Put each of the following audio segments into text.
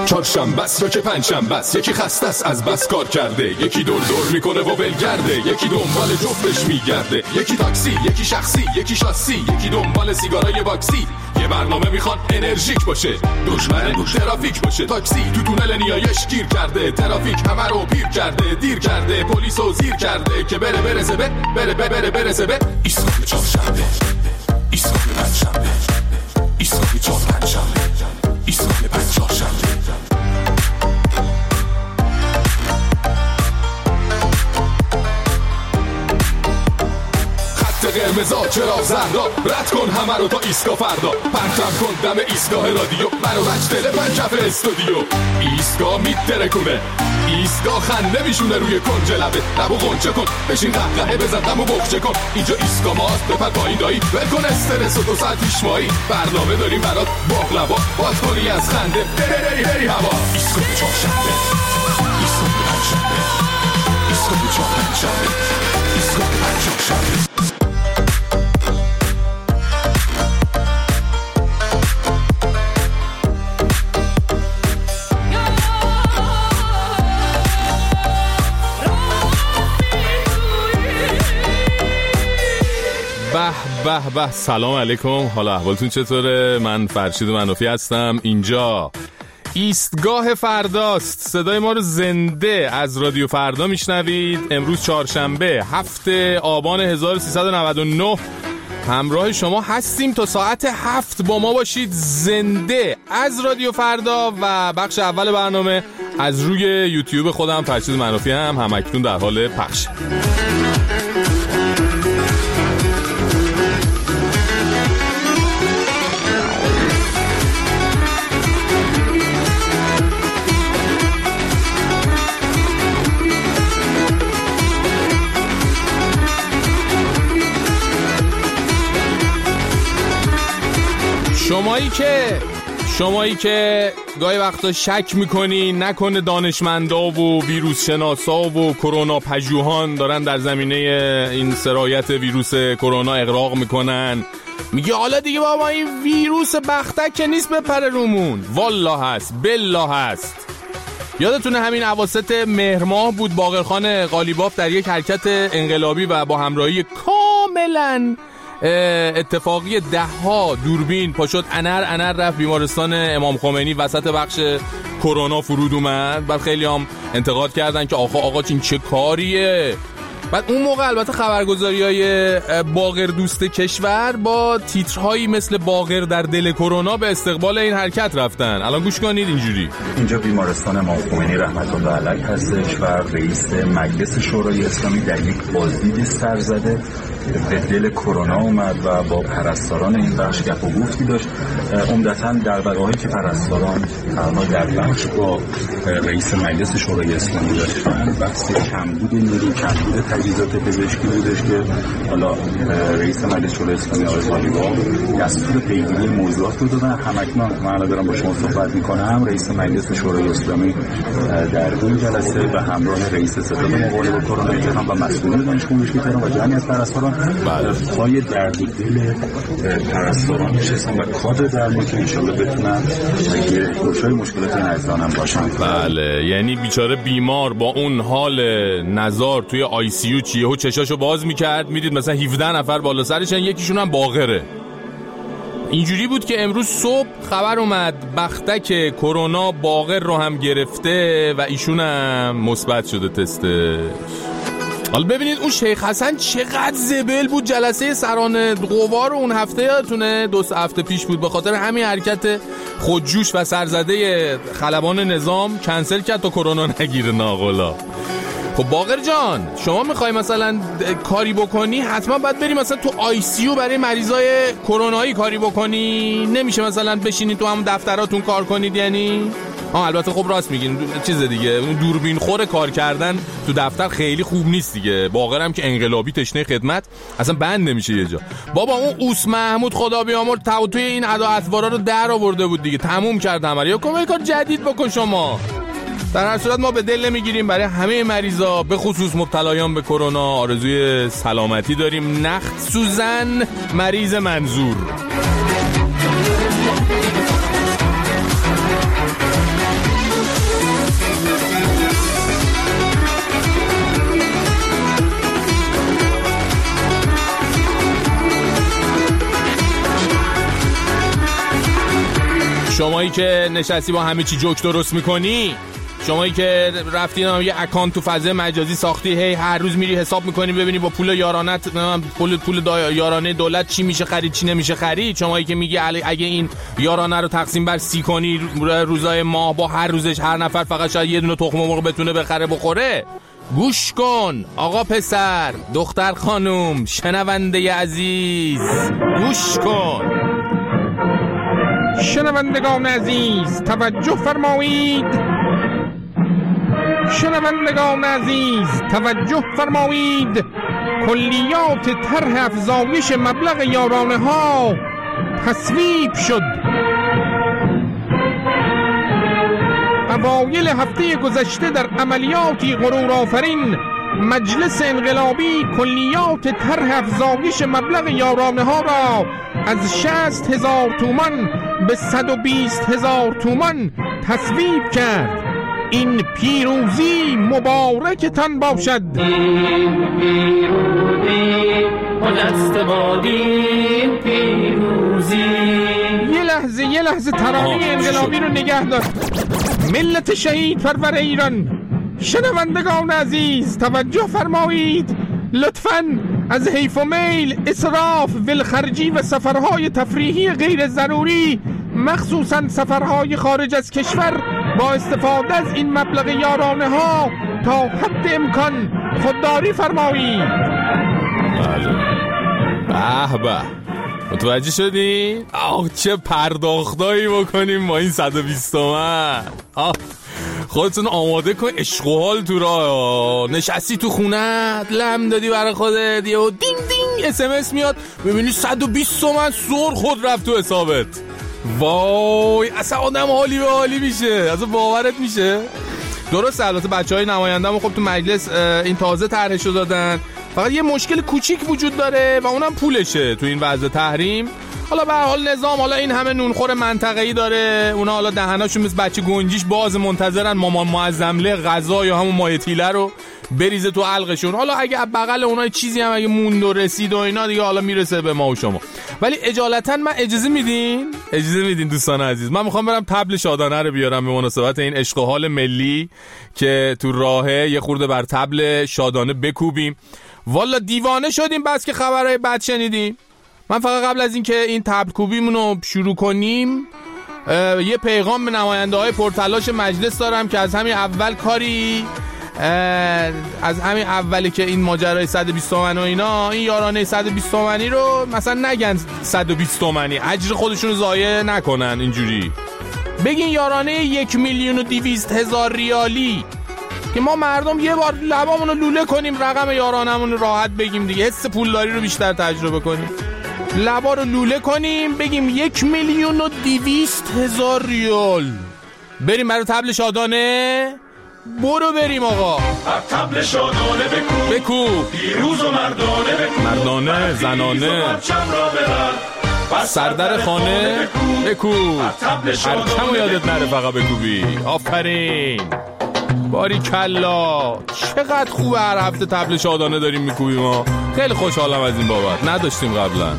چهارشنبه است یا که پنجشنبه است، یکی خسته است از بس کار کرده، یکی دور دور میکنه و ولگرده، یکی دنبال جفتش میگرده، یکی تاکسی، یکی شخصی، یکی شاسی، یکی دنبال سیگارای باکسی. یه برنامه میخوان انرژیک باشه، دشمن ترافیک باشه. تاکسی تو تونل نیایش گیر کرده، ترافیک همه رو پیر کرده، دیر کرده، پلیسو زیر کرده که برسه به ایستگاه چهارشنبه، ایستگاه پنجشنبه، ایستگاه چهارشنبه، ایستگاه پنجشنبه. قرمزا چرا زردا، رد کن همه رو تا ایستگاه فردا، پرچم کن دم ایستگاه رادیو، منو بچ دل پنجف استودیو. ایستگاه میترکونه، ایستگاه خنده میشونه روی کنج لبه، لبو غنچه کن، بشین قهقهه بزن دمو بخچه کن. اینجا ایستگاه ماست، بپر پایین دایی، ولکن استرس و 2 ساعت پیش مایی. برنامه داریم برات باقلوا، باز کنی از خنده بری هوا. ایستگاه چهارشنبه، ایستگاه پنجشنبه، ایستگاه چهارشنبه، ایستگاه پنجشنبه. به سلام علیکم، حالا احوالتون چطوره؟ من فرشید منوفی هستم. اینجا ایستگاه فرداست. صدای ما رو زنده از رادیو فردا میشنوید. امروز چهارشنبه 7 آبان 1399 همراه شما هستیم تا ساعت 7 با ما باشید زنده از رادیو فردا. و بخش اول برنامه از روی یوتیوب خودم فرشید منوفی هم اکنون در حال پخش. شمایی که گاهی وقتا شک میکنی نکنه دانشمندا و ویروس شناسا و کرونا پژوهان دارن در زمینه این سرایت ویروس کرونا اغراق میکنن، میگه حالا دیگه بابا این ویروس بختک که نیست بپره رومون. والله هست، بالله هست. یادتونه همین اواسط مهر ماه بود باقرخان قالیباف در یک حرکت انقلابی و با همراهی کاملا اتفاقی 10 دوربین پاشد انر رفت بیمارستان امام خمینی، وسط بخش کرونا فرود اومد. بعد خیلی هم انتقاد کردن که آقا این چه کاریه. بعد اون موقع البته خبرگزاری‌های باقر دوست کشور با تیترهایی مثل باقر در دل کرونا به استقبال این حرکت رفتن. الان گوش کنید اینجوری: اینجا بیمارستان امام خمینی رحمت الله علیه هستش و رئیس مجلس شورای اسلامی در یک بازدید سرزده به دل کرونا اومد و با پرستاران این بخش گپ و گفتی داشت. عمدتاً درباره‌هایی که پرستاران در بخش با رئیس مجلس شورای اسلامی داشتن بحث کمبود نیرو، کمبود تجهیزات پزشکی بودش که حالا رئیس مجلس شورای اسلامی آقای قالیباف دستور پیگیری موضوعات رو دادن. همکنون من دارم با شما صحبت می‌کنم، رئیس مجلس شورای اسلامی در این جلسه به همراه رئیس ستاد مقابله با کرونا تهران و مسئولین دانشگاه تهران و جمعی از پرستاران پای درد و دل پرستاران نشستن و کادر درمانی که انشالله بتونن گوشای مشکلات این عزیزان هم باشن. بله، یعنی بیچاره بیمار با اون حال نزار توی آی سی یو چیه و چشاشو باز میکرد، میدید مثلا 17 نفر بالا سرشن، یکیشون هم باقره. اینجوری بود که امروز صبح خبر اومد بختک کرونا باقر رو هم گرفته و ایشون هم مثبت شده تستش. حالا ببینید اون شیخ حسن چقدر زبل بود. جلسه سران قوا رو اون هفته یادتونه 2 هفته پیش بود، به خاطر همین حرکت خودجوش و سرزده خلبان نظام کنسل کرد تا کرونا نگیره ناقلا. خب باقر جان، شما میخوای مثلا کاری بکنی حتما باید بری مثلا تو آی سی یو برای مریضای کرونایی کاری بکنی. نمیشه مثلا بشینید تو همون دفتراتون کار کنید یعنی؟ البته خب راست میگین، چیز دیگه اون دوربین خور کار کردن تو دفتر خیلی خوب نیست دیگه. باقرم که انقلابی تشنه خدمت اصلا بند نمیشه یه جا. بابا اون اوس محمود خدا بیامرز توی این ادا اطوارا رو در آورده بود دیگه، تموم کرد همه. یا کار جدید بکن شما. در هر صورت ما به دل نمیگیریم، برای همه مریضا به خصوص مبتلایان به کرونا آرزوی سلامتی داریم. نخت سوزن مریض منظور. شمایی که نشستی با همه چی جوک درست میکنی، شمایی که رفتی یه اکانت تو فضای مجازی ساختی، هی هر روز میری حساب میکنی ببینی با پول یارانت پول یارانه دولت چی میشه خرید چی نمیشه خرید، شمایی که میگی اگه این یارانه رو تقسیم بر 30 کنی روزای ماه با هر روزش هر نفر فقط شاید یه دونه تخم مرغ بتونه بخره بخوره. گوش کن آقا پسر دختر خانوم شنونده عزیز، گوش کن. شنوندگان عزیز توجه فرمایید، شنوندگان عزیز توجه فرمایید، کلیات طرح افزایش مبلغ یارانه ها تصویب شد. اوایل هفته گذشته در عملیاتی غرورآفرین مجلس انقلابی کلیات طرح افزایش مبلغ یارانه ها را از 60,000 تومان به 120,000 تومان تصویب کرد. این پیروزی مبارکتان باشد. پیروزی مجست بادی پیروزی. یه لحظه ترانه انقلابی رو نگه دار. ملت شهید پرور ایران، شنوندگان عزیز توجه فرمایید، لطفاً از حیف و میل، اسراف، ولخرجی و سفرهای تفریحی غیر ضروری، مخصوصاً سفرهای خارج از کشور، با استفاده از این مبلغ یارانه ها تا حد امکان خودداری فرمایید. به به، متوجه شدی؟ چه پرداختایی بکنیم با این 120 تومن. خودتون آماده کن، عشق و حال تو راه، نشستی تو خونت لم دادی برای خودت، یهو دینگ دینگ SMS میاد ببینی 120 تومن سر خود رفت تو حسابت. وای اصلا آدم حالی به حالی میشه، اصلا باورت میشه. درسته البته بچهای نماینده‌مون خب تو مجلس این تازه طرحشو دادن، فقط یه مشکل کوچیک وجود داره و اونم پولشه تو این وضع تحریم. حالا به هر حال نظام حالا این همه نونخور منطقه‌ای داره، اونا حالا دهناشون مثل بچه گنجیش باز منتظرن مامان معظمله غذا یا همون مایه تیله رو بریزه تو حلقشون. حالا اگه بغل اونها چیزی هم اگه موند و رسید و اینا دیگه حالا میرسه به ما و شما. ولی اجالتا من اجازه میدین دوستان عزیز، من میخوام برم طبل شادانه رو بیارم به مناسبت این عشق و حال ملی که تو راهه، یه خورده بر طبل شادانه بکوبیم. والا دیوانه شدیم بس که خبرهای بد شنیدیم. من فقط قبل از این که این طبل کوبیمون رو شروع کنیم یه پیغام به نماینده های پرتلاش مجلس دارم که از همین اول کاری، از همین اولی که این ماجرای 120 تومن و اینا، این یارانه 120 تومنی رو مثلا نگن 120 تومنی، اجر خودشون رو ضایع نکنن، اینجوری بگین یارانه 1,200,000 ریالی که ما مردم یه بار لبامون رو لوله کنیم، رقم یارانمون رو راحت بگیم دیگه، حس پولداری رو بیشتر تجربه کنیم، لبا رو لوله کنیم بگیم 1,200,000 ریال. بریم برای طبل شادانه، برو بریم آقا. طبل شادانه بکوب، پیروز و مردانه زنانه، سردر خانه بکوب، هرکم یادت نره فقط بکوبی. آفرین، باریکلا، چقدر خوبه هر هفته طبل شادانه داریم میکوبیم ما. خیلی خوشحالم از این بابت، نداشتیم قبلا.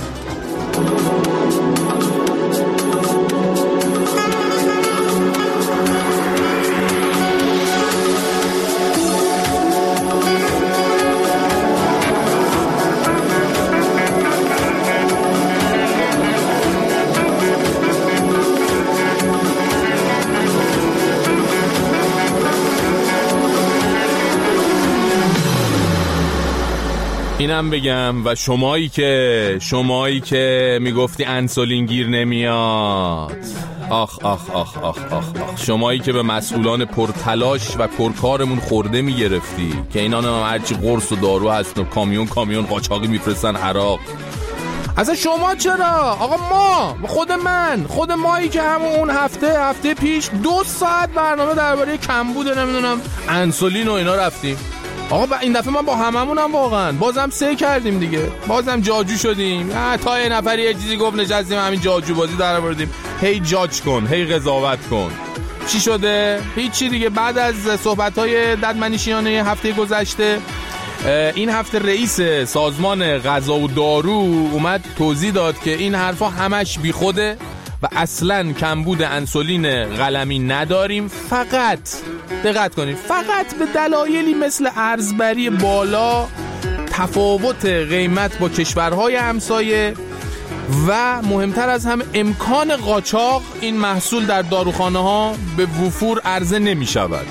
اینم بگم و شمایی که میگفتی انسولین گیر نمیاد، آخ آخ آخ آخ آخ آخ، شمایی که به مسئولان پرتلاش و پرکارمون خورده میگرفتی که اینا هم هرچی قرص و دارو هست و کامیون قاچاقی میفرستن عراق، اصلا شما چرا؟ آقا خود مایی که همون هفته پیش 2 ساعت برنامه درباره کمبود نمیدونم انسولین و اینا رفتیم. آقا این دفعه ما با هممونم واقعا بازم سه کردیم دیگه، بازم جاجو شدیم. تا یه نفری یه چیزی گفت نشستیم همین جاجو بازی در آوردیم، هی جاج کن، هی قضاوت کن. چی شده؟ هیچی دیگه. بعد از صحبت‌های ددمنشیانه هفته گذشته، این هفته رئیس سازمان غذا و دارو اومد توضیح داد که این حرفا همش بیخوده و اصلاً کمبود انسولین قلمی نداریم. فقط دقت کنید، فقط به دلایلی مثل ارزبری بالا، تفاوت قیمت با کشورهای همسایه و مهمتر از همه امکان قاچاق این محصول در داروخانه ها به وفور عرضه نمی شود.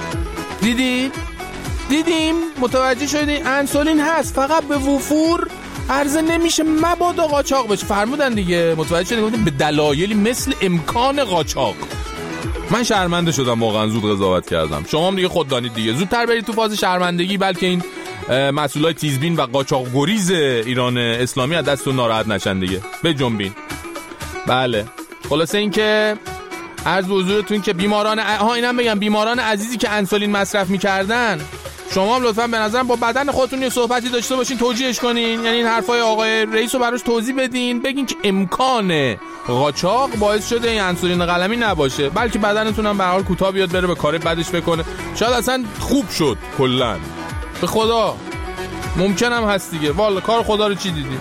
دیدیم متوجه شدیم انسولین هست، فقط به وفور عرضه نمیشه، مبادا قاچاق بشه. فرمودن دیگه، متوجه شدیم به دلایلی مثل امکان قاچاق. من شرمنده شدم واقعا، زود قضاوت کردم. شما هم دیگه خود دانید دیگه، زودتر برید تو فاز شرمندگی، بلکه این مسئولای تیزبین و قاچاق گریز ایران اسلامی از دستتون ناراحت نشن دیگه. بجنبین. بله، خلاصه این که عرض به حضورتون که بیماران اینم بگم، بیماران عزیزی که انسولین مصرف می‌کردن، شما هم لطفاً به نظرم با بدن خودتون یه صحبتی داشته باشین، توجیهش کنین. یعنی این حرفای آقای رئیس رو براش توضیح بدین، بگین که امکان قاچاق باعث شده این انسولین قلمی نباشه، بلکه بدنتون هم به هر حال کوتاه بیاد بره به کار بعدش بکنه، شاید اصلا خوب شد کلاً. به خدا ممکنم هست دیگه، والا کار خدا رو چی دیدی؟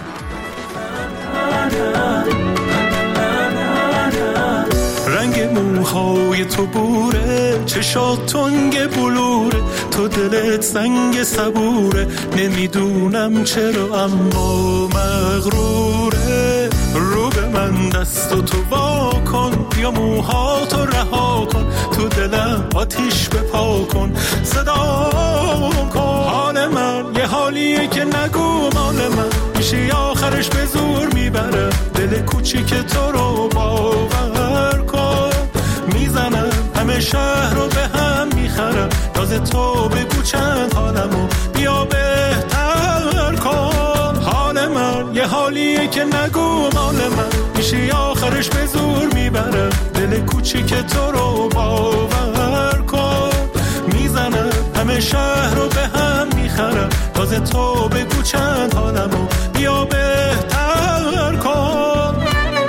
رنگ موهای تو بوره، چشات تنگ بلوره، تو دلت سنگ صبوره، نمیدونم چرا اما مغروره. رو به من دست تو وا کن، یا موهاتو رها کن، تو دلم آتیش بپا کن، صدا کن. حال من یه حالیه که نگو مال من، میشه آخرش به زور میبره، دل کوچیک تو رو باور کن. میزنم همه شهر رو به هم میخرم، راز تو بگو چند حالمو بیا بهتر کن. حال من یه حالیه که نگو مال من، میشه آخرش به زور میبره، دل کوچیک تو رو باور کن. میزنم همه شهر رو به هم میخرم، راز تو بگو چند حالمو بیا بهتر کن.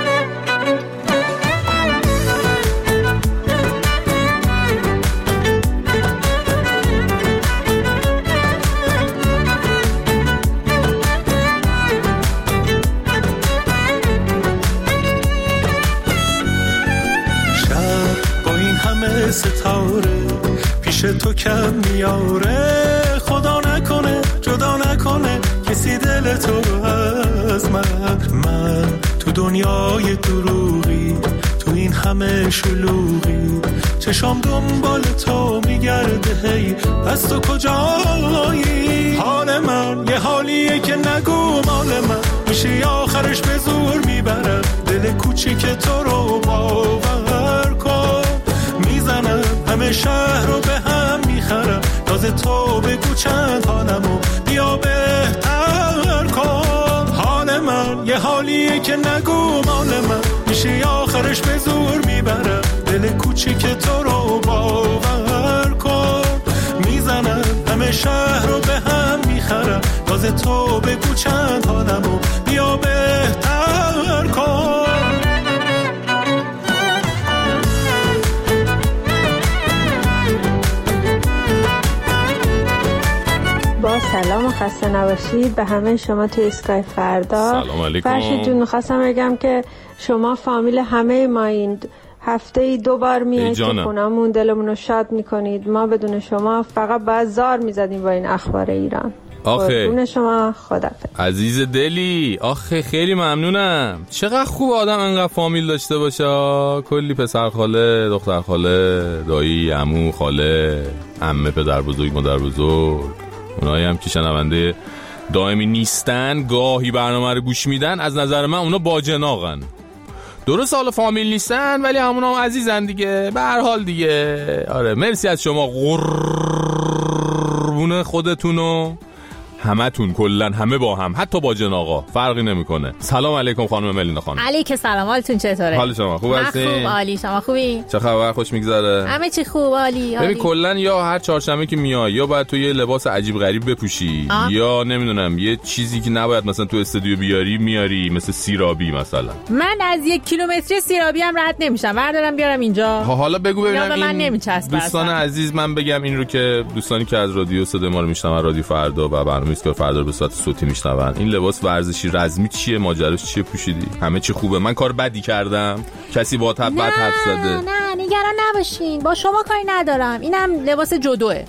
ستاره پیش تو کم میاره، خدا نکنه جدا نکنه کسی دل تو از من تو دنیای دروغی، تو این همه شلوغی، چشام دنبال تو میگرده، هی پس تو کجایی؟ حال من یه حالیه که نگو مال من، میشه آخرش به زور میبرم، دل کوچیک تو رو باور کن. میزنم همه شهر رو به هم میخرم، راز تو بگو چند حالمو بیا بهتر کن. حال من یه حالیه که نگو مال من، میشه آخرش به زور میبرم، دل کوچیک تو رو باور کن. میزنم همه شهر رو به هم میخرم، راز تو بگو چند حالمو بیا بهتر کن. با سلام و خسته نباشید به همه شما توی اسکای فردا. سلام علیکم. فرشید جون، می‌خواستم بگم که شما فامیل همه ما این هفته 2 بار میایید تو خونمون، دلمون رو شاد میکنید. ما بدون شما فقط باید زار میزدیم با این اخبار ایران. آخه بدون شما خدافظ. عزیز دلی، آخه خیلی ممنونم. چقدر خوب آدم انقدر فامیل داشته باشه، کلی پسر خاله، دختر خاله، دایی، عمو، خاله، عمه، پدر بزرگ، مادر بزرگ. اونایی هم که شنونده دائمی نیستن، گاهی برنامه رو گوش میدن، از نظر من اونا باجناقن. درست حالا فامیل نیستن ولی همونا هم عزیزن دیگه، به هر حال دیگه. آره مرسی از شما، قربون خودتونو همتون، کلن همه با هم، حتی با جناقا فرقی نمیکنه. سلام علیکم خانم ملینا خانم. علیکم سلام، حالتون چطوره؟ حال شما خوب هستین؟ خوب، عالی. شما خوبی؟ چه خبر؟ خوش میگذره؟ همه چی خوب، عالی. ببین کلن یا هر چهارشنبه که میای یا باید تو یه لباس عجیب غریب بپوشی یا نمیدونم یه چیزی که نباید مثلا تو استودیو بیاری میاری، مثل سیرابی مثلا. من از 1 کیلومتری سیرابی هم رد نمیشم، بردارم بیارم اینجا. حالا بگو ببینم من نمیچسبه. دوستان عزیز، من بگم این رو که دوستانی که از رادیو صدای ما رو میشنون، رادیو فردا و برنامه میسکار فردا به صورت صوتی میشنون. این لباس ورزشی رزمی چیه؟ ماجراش چیه پوشیدی؟ همه چی خوبه؟ من کار بدی کردم؟ کسی با بد حرف زده؟ نه نگران نباشین، با شما کاری ندارم. اینم لباس جودوه.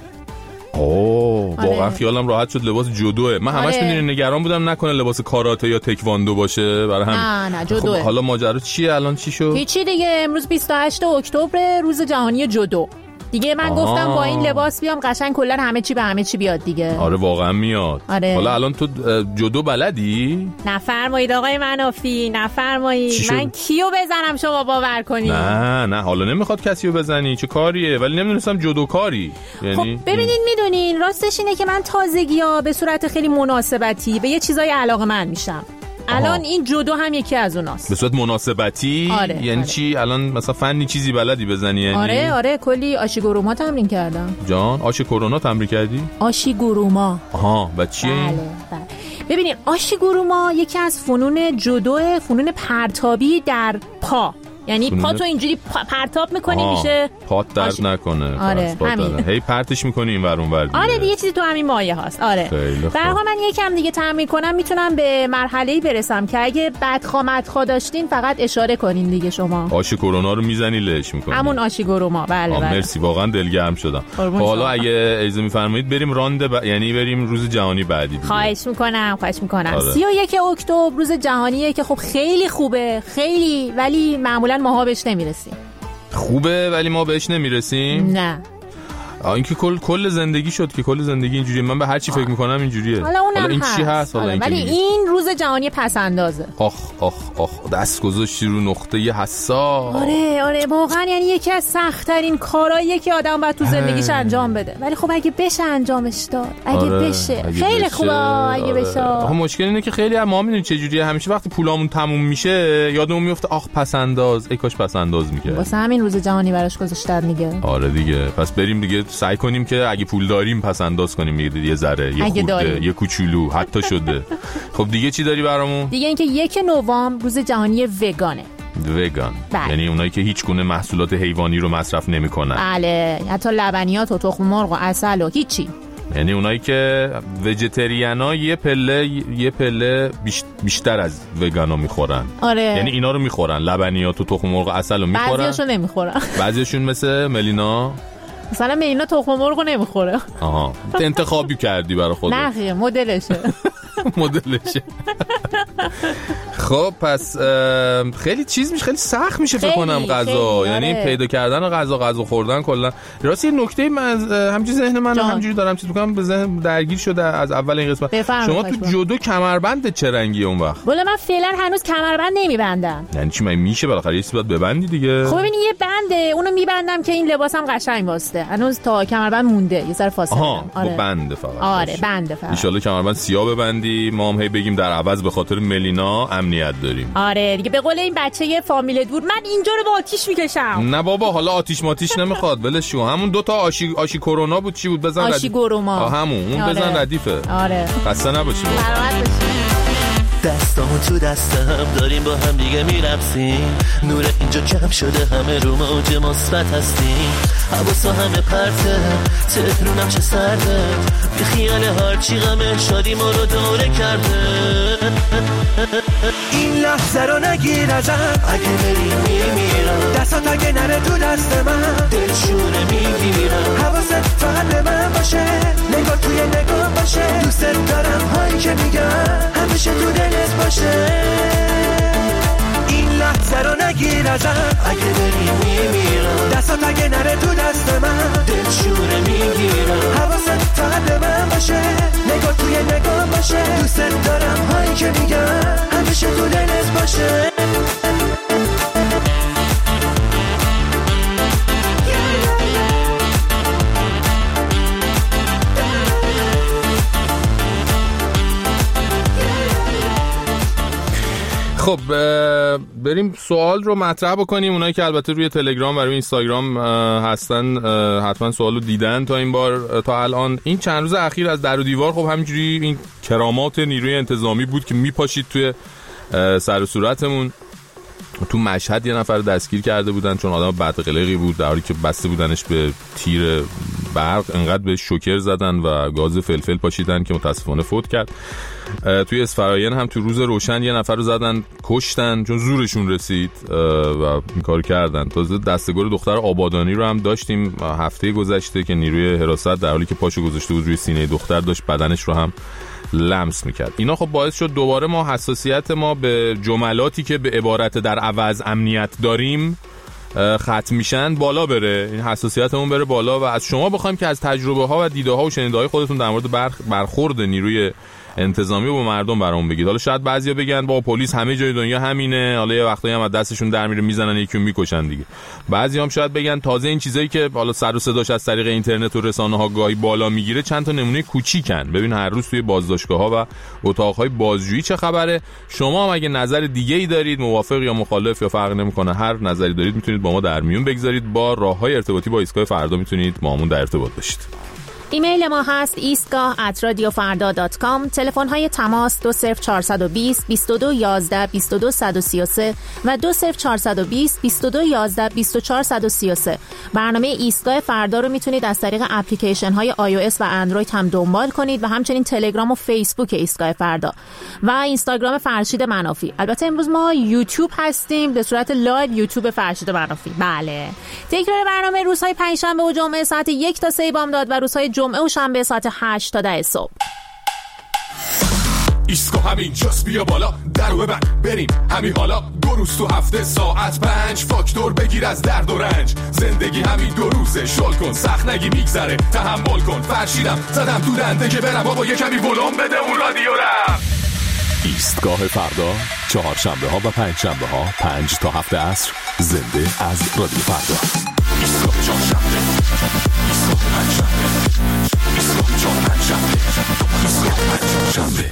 واقعا خیالم راحت شد لباس جودوه. من همش میدونی نگران بودم نکنه لباس کاراته یا تکواندو باشه برای هم. نه جودوه. خب حالا ماجرا چیه الان؟ چی شد؟ هیچی دیگه، امروز 28 اکتبر روز جهانی جودو دیگه. من گفتم با این لباس بیام قشنگ کلا همه چی به همه چی بیاد دیگه. آره واقعا میاد. حالا الان تو جودو بلدی؟ نفرمایید آقای منافی، نفرمایید. من کیو بزنم شما باور کنید؟ نه حالا نمیخواد کسیو بزنی، چه کاریه؟ ولی نمیدونستم جودو کاری. یعنی خب ببینید میدونین راستش اینه که من تازگی‌ها به صورت خیلی مناسبتی به یه چیزای علاقه‌مند میشم. الان این جودو هم یکی از اوناست. به صورت مناسبتی؟ آره، یعنی چی؟ الان مثلا فنی چیزی بلدی بزنی یعنی؟ آره کلی آشیگوروما تمرین کردم. جان آشیکورونا تمرین کردی؟ آشیگوروما. و چیه؟ بله. ببینید آشیگوروما یکی از فنون جودو، فنون پرتابی در پا. یعنی پا تو اینجوری پرتاب میکنی میشه پات درد نکنه. آره همین. هی پرتش میکنی این ور اون ور. آره دیگه چیزی تو همین مایه هست. آره برها من یکم دیگه تمرین کنم میتونم به مرحله‌ای برسم که اگه بدخواه داشتین فقط اشاره کنین دیگه. شما آشی کرونا رو میزنی لهش میکنی. همون آشیگوروما. بله. مرسی واقعا دلگرم شدم. حالا اگه اجازه میفرمایید بریم یعنی بریم روز جهانی بعدی دیگه. خواهش میکنم. 31 اکتبر روز جهانیه که خب خیلی خوبه، خیلی، ولی معمولا ماها بهش نمیرسیم. خوبه ولی ما بهش نمیرسیم؟ نه این که کل زندگی شد که کل زندگی اینجوریه. من به هر چی فکر میکنم اینجوریه. حالا این چی هست؟ ولی این روز جهانی پس اندازه. آخ دست گذاشتی رو نقطه حساس. آره واقعا یعنی یکی از سخت‌ترین کارهاییه که آدم باید تو زندگیش انجام بده. ولی خب اگه بشه انجامش داد. اگه بشه خیلی خوبه. اگه بشه. مشکل اینه که خیلی ما میدونیم چه جوریه. همیشه وقتی پولامون تموم میشه یادمون میفته پس انداز. ای کاش پس انداز می‌کرد. واسه همین روز جهانی براش گذاشتن دیگه. آره دیگه. پس بریم دیگه سعی کنیم که اگه پول داریم پس انداز کنیم یه ذره، یه خورده، یه کوچولو حتی شده. خب دیگه چی داری برامون؟ دیگه اینکه 1 نوامبر روز جهانی وگانه. وگان یعنی اونایی که هیچ گونه محصولات حیوانی رو مصرف نمی‌کنن. بله، حتی لبنیات و تخم مرغ و عسل و هیچی. یعنی اونایی که ویژیتریانا یه پله بیشتر از وگانا میخورن. آره. یعنی اینا رو میخورن، لبنیات و تخم مرغ و عسل رو میخورن. بعضیاشو نمیخورن. بعضیاشون مثل ملینا مثلا ملینا تخم مرغ نمیخوره. انتخابی کردی برای خودت؟ نه خیلی مدلشه. خب پس خیلی چیز میشه، خیلی سخت میشه فکر کنم غذا. یعنی پیدا کردن غذا خوردن کلا. راستی یه نکته من همینجوری ذهن من همینجوری دارم چیز میگم به ذهن درگیر شده از اول این قسمت. شما تو جودو کمربند چه رنگیه اون وقت؟ والا من فعلا هنوز کمربند نمیبندم. یعنی چی میشه بالاخره یه چیزی باید ببندی دیگه. خب ببین یه بنده اونو میبندم که این لباسم قشنگ واسه. هنوز تا کمربند مونده یه ذره فاصله. آره بنده فقط. آره بنده فقط. ان شاءالله کمربند سیاه ببندی، ما هم هی بگیم در عوض به خاطر ملینا امنیت داریم. آره دیگه به قول این بچه فامیل دور من اینجا رو با آتیش میکشم. نه بابا حالا آتیش نمیخواد ولش کن. همون 2 تا آشی کرونا بود. چی بود بزن آشیگوروما. همون اون بزن ردیفه. آره خسته نباشی. سلامت باشی. دستامو تو دستم داریم با هم دیگه میرقصیم. نور اینجا کم شده همه رو موج مثبت هستیم. حواسا همه پرته تهرونم چه سرده. بی خیال هرچی غم شادی ما رو دوره کرده. این لحظه رو نگیر ازم اگه بری میمیرم. دستات اگه نره تو دست من دلشونه میگیرم. حواست فقط به من باشه، نگاه توی نگاه باشه. دوست دارم هایی که میگم همیشه تو دلت باشه. این لحظه رو نگیر ازم اگه بری میمیرم. دستات اگه نره تو دست من دلشونه میگیرم. حواست فقط به من باشه، نگاه توی نگاه باشه. دوست دارم هایی که میگم همیشه تو دلت باشه. خب بریم سوال رو مطرح بکنیم. اونایی که البته روی تلگرام و روی اینستاگرام هستن حتما سوالو دیدن تا این بار تا الان. این چند روز اخیر از در و دیوار خب همینجوری این کرامات نیروی انتظامی بود که میپاشید توی سر و صورتمون. تو مشهد یه نفر دستگیر کرده بودن چون آدم بدقلقی بود در حالی که بسته بودنش به تیر برق انقدر به شوکر زدن و گاز فلفل پاشیدن که متاسفانه فوت کرد. توی اسفراین هم تو روز روشن یه نفر رو زدن کشتن چون زورشون رسید و این کار کردن. تازه دستگار دختر آبادانی رو هم داشتیم هفته گذشته که نیروی حراست در حالی که پاشو گذاشته بود روی سینه دختر داشت بدنش رو هم لمس میکرد. اینا خب باعث شد دوباره ما حساسیت ما به جملاتی که به عبارت در عوض امنیت داریم ختم میشن بالا بره، این حساسیتمون بره بالا و از شما بخوایم که از تجربه ها و دیده ها و شنیده های خودتون در مورد برخورد نیروی انتظامی با مردم برامون بگید. حالا شاید بعضیا بگن با پلیس همه جای دنیا همینه، حالا یه وقتایی هم از دستشون در میره میزنن یکیو میکشن دیگه. بعضی هم شاید بگن تازه این چیزایی که حالا سر و صداش از طریق اینترنت و رسانه‌ها گاهی بالا میگیره چند تا نمونه کوچیکن. ببین هر روز توی بازداشتگاه‌ها و اتاق‌های بازجویی چه خبره. شما هم اگه نظر دیگه‌ای دارید، موافق یا مخالف یا فرق نمی‌کنه، هر نظری دارید میتونید با ما در میون بگذارید. با راه‌های ارتباطی با ایستگاه فردا میتونید با همون در ارتباط باشید. ایمیل ما هست eastgah@radiofarda.com. تلفن‌های تماس 20420 22 11 22 133 و 20420 22 11 24 133. برنامه ایستگاه فردا رو میتونید از طریق اپلیکیشن‌های iOS و اندروید هم دنبال کنید و همچنین تلگرام و فیسبوک ایستگاه فردا و اینستاگرام فرشید منافی. البته امروز ما یوتیوب هستیم به صورت لایو یوتیوب فرشید منافی. بله. تکرار برنامه روزهای پنجشنبه و جمعه ساعت 1 تا 3 بامداد و روزهای جمعه و شنبه ساعت 8 تا 10 صبح. ایستگاه همین جاست بیا بالا درو ببند بریم همین حالا 2 روز تو هفته ساعت 5 فاکتور بگیر از درد و رنج زندگی همین 2 روزه شل کن سخت نگی میگذره تحمل کن فرشیدم زدم تو دنده که برم بابا یه کمی ولوم بده اون رادیو رم. ایستگاه فردا چهارشنبه ها و پنجشنبه ها 5 تا 7 عصر زنده از رادیو فردا. ایستگاه چهارشنبه ایستگاه پنجشنبه ایستگاه چهارشنبه ایستگاه پنجشنبه.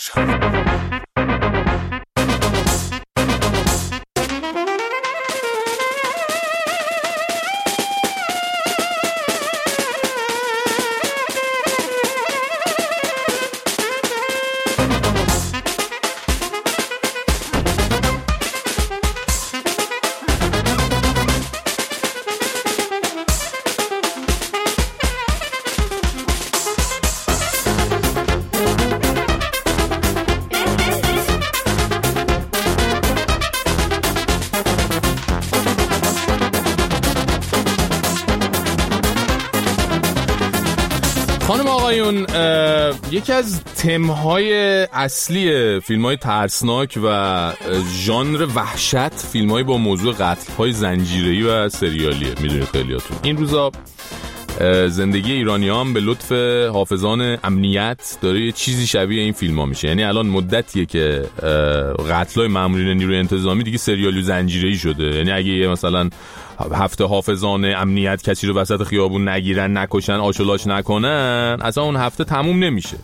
خانم آقایون، یکی از تمهای اصلی فیلم‌های ترسناک و ژانر وحشت فیلم‌های با موضوع قتل‌های زنجیره‌ای و سریالیه. میدونید خیلیاتون این روزا زندگی ایرانی‌ها هم به لطف حافظان امنیت داره یه چیزی شبیه این فیلم‌ها میشه. یعنی الان مدتیه که قتل‌های مامورین نیروی انتظامی دیگه سریالی و زنجیره‌ای شده. یعنی اگه یه مثلا هفته حافظان امنیت کسی رو وسط خیابون نگیرن نکشن آشولاش نکنن اصلا اون هفته تموم نمیشه.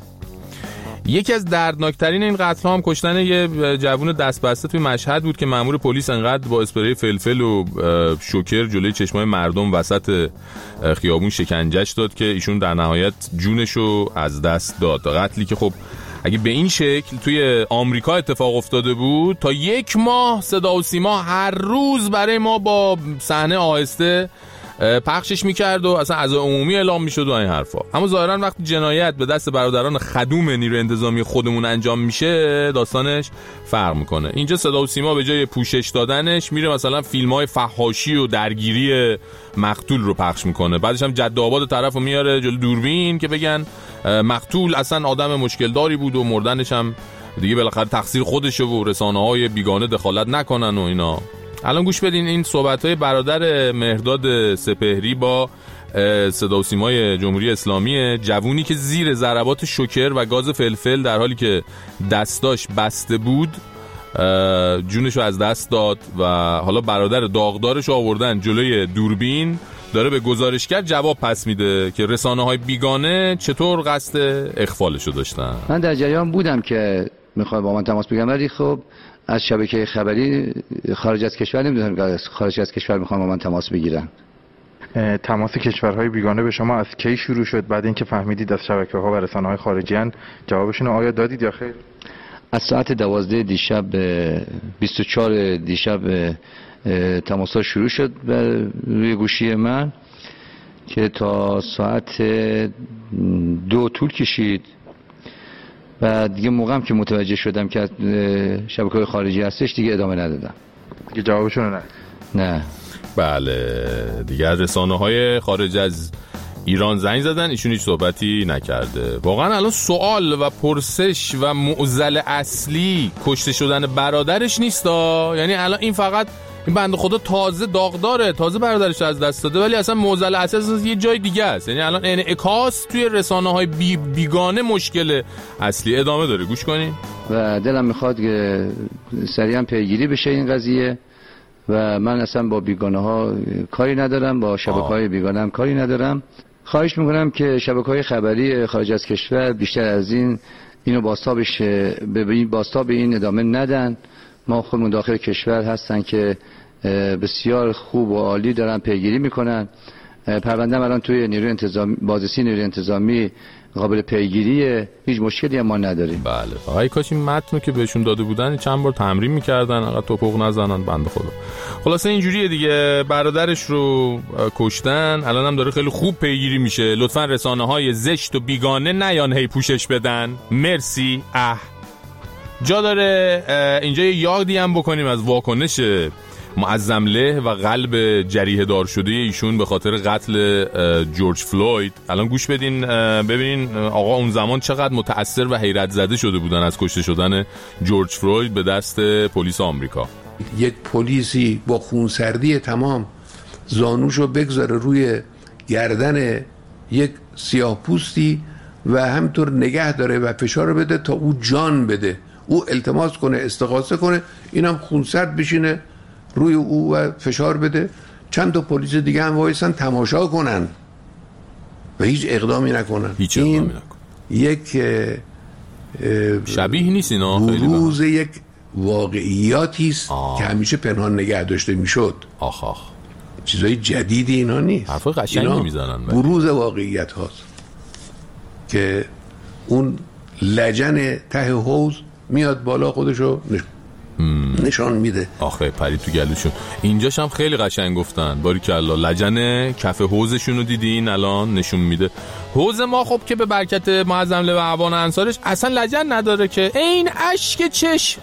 یکی از دردناکترین این قتل ها هم کشتن یه جوون دستبسته توی مشهد بود که مأمور پلیس انقدر با اسپری فلفل و شوکر جلوی چشمای مردم وسط خیابون شکنجهش داد که ایشون در نهایت جونشو از دست داد. قتلی که خب اگه به این شکل توی آمریکا اتفاق افتاده بود تا 1 ماه صدا و سیما هر روز برای ما با صحنه آهسته پخشش میکرد و اصلا عزای عمومی اعلام میشد و این حرفا. اما ظاهرا وقتی جنایت به دست برادران خدوم نیروی انتظامی خودمون انجام میشه داستانش فرق میکنه. اینجا صدا و سیما به جای پوشش دادنش میره مثلا فیلم‌های فحاشی و درگیری مقتول رو پخش میکنه. بعدش هم جد آباد طرفو میاره جلوی دوربین که بگن مقتول اصلا آدم مشکل داری بود و مردنش هم دیگه بالاخره تقصیر خودشه و رسانه‌های بیگانه دخالت نکنن و اینا. الان گوش بدین این صحبت‌های برادر مهرداد سپهری با صدا و سیمای جمهوری اسلامی، جوونی که زیر ضربات شوکر و گاز فلفل در حالی که دستاش بسته بود جونشو از دست داد و حالا برادر داغدارش آوردن جلوی دوربین داره به گزارشگر جواب پس میده که رسانه‌های بیگانه چطور قصد اخفالشو داشتن. من در جریان بودم که میخواد با من تماس بگیرن ولی خب از شبکه خبری خارج از کشور نمیدونم که خارج از کشور میخوان با من تماس بگیرن. تماس کشورهای بیگانه به شما از کی شروع شد؟ بعد اینکه فهمیدید از شبکه‌ها و رسانه‌های خارجی ان جوابشون آیا دادید یا خیر؟ از ساعت 12 دیشب 24 دیشب تماس‌ها شروع شد روی گوشی من که تا ساعت 2 طول کشید و دیگه موقعم که متوجه شدم که شبکه‌های خارجی هستش دیگه ادامه ندادم. دیگه جوابشون نه. بله دیگه رسانه‌های خارج از ایران زنگ زدن، ایشون هیچ صحبتی نکرده. واقعا الان سوال و پرسش و معضل اصلی کشته شدن برادرش نیستا، یعنی الان این فقط این بنده خدا تازه داغداره، تازه برادرش از دست داده، ولی اصلا معضل اصلی یه جای دیگه است. یعنی الان انعکاس توی رسانه‌های بیگانه مشکل اصلی ادامه داره. گوش کنین. و دلم میخواد که سریعا پیگیری بشه این قضیه و من اصلا با بیگانه ها کاری ندارم، با شبکه‌های بیگانه هم کاری ندارم. خواهش میکنم که شبکه‌های خبری خارج از کشور بیشتر از اینو بازتاب این ادامه ندن. ما خودمون داخل کشور هستن که بسیار خوب و عالی دارن پیگیری میکنن. پرونده الان توی نیروی انتظامی، بازرسی نیروی انتظامی قابل پیگیریه، هیچ مشکلی هم ما نداریم. بله فقط کاش این متنو که بهشون داده بودن چند بار تمرین میکردن، انقدر توپق نزنن بنده خدا. خلاصه اینجوریه دیگه، برادرش رو کشتن، الان هم داره خیلی خوب پیگیری میشه. لطفا رسانه‌های زشت و بیگانه نیان هی پوشش بدن. مرسی. جا داره اینجا یه یادی هم بکنیم از واکنش معظم له و قلب جریحه دار شده ایشون به خاطر قتل جورج فلوید. الان گوش بدین ببینین آقا اون زمان چقدر متأثر و حیرت زده شده بودن از کشته شدن جورج فلوید به دست پلیس آمریکا. یک پلیسی با خونسردی تمام زانوشو بگذاره روی گردن یک سیاه‌پوستی و همینطور نگه داره و فشار بده تا او جان بده، او التماس کنه، استغاثه کنه، اینم خونسرد بشینه روی او و فشار بده. چند تا پلیس دیگه هم وایسن تماشا کنن و هیچ اقدامی نکنن. این یک شبیه نیست اینا، بروز یک واقعیاتی است که همیشه پنهان نگه داشته میشد. چیزای جدیدی اینا نیست، حرف قشنگی میزنن. بروز واقعیت هاست که اون لجن ته حوض میاد بالا خودشو نشان میده. آخه پرید تو گلوشون. اینجاش هم خیلی قشنگ گفتن، باریکالله. لجن کف حوضشون رو دیدین الان نشون میده. حوض ما خب که به برکت معظم له و اعوان انصارش اصلا لجن نداره که، این اشک چش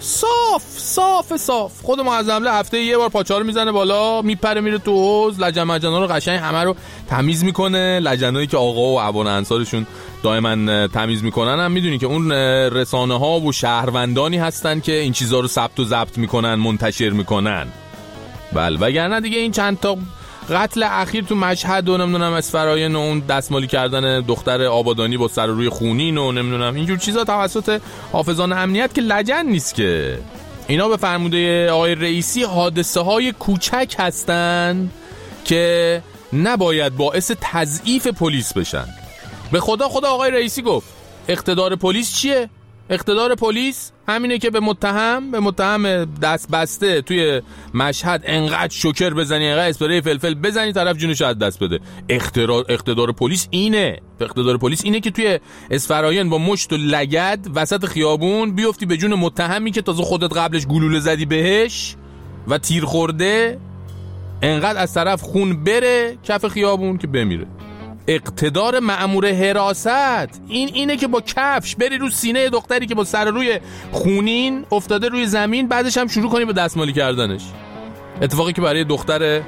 صاف. خود معظم له هفته یه بار پاچه رو میزنه بالا، میپره میره تو حوض، لجن مجنا رو قشنگ همه رو تمیز میکنه. لجنایی که آقا و اعوان انصارشون دائما تمیز میکنن هم میدونی که اون رسانه ها و شهروندانی هستن که این چیزا رو ثبت و ضبط میکنن، منتشر میکنن. بله وگرنه دیگه این چند تا قتل اخیر تو مشهد و نمیدونم اسفراین و اون دستمالی کردن دختر آبادانی با سر روی خونین و نمیدونم اینجور چیزا توسط حافظان امنیت که لجن نیست که. اینا به فرموده آقای رئیسی حادثه های کوچک هستن که نباید باعث تضعیف پلیس بشن. به خدا آقای رئیسی گفت اقتدار پلیس چیه؟ اقتدار پلیس همینه که به متهم دست بسته توی مشهد انقدر شوکر بزنی، انقدر اسپری فلفل بزنی طرف جونش از دست بده. اقتدار پلیس اینه. اقتدار پلیس اینه که توی اسفراین با مشت و لگد وسط خیابون بیفتی به جون متهمی که تازه خودت قبلش گلوله زدی بهش و تیر خورده، انقدر از طرف خون بره کف خیابون که بمیره. اقتدار مأمور حراست اینه که با کفش بری رو سینه دختری که با سر روی خونین افتاده روی زمین، بعدش هم شروع کنی به دستمالی کردنش. اتفاقی که برای دختر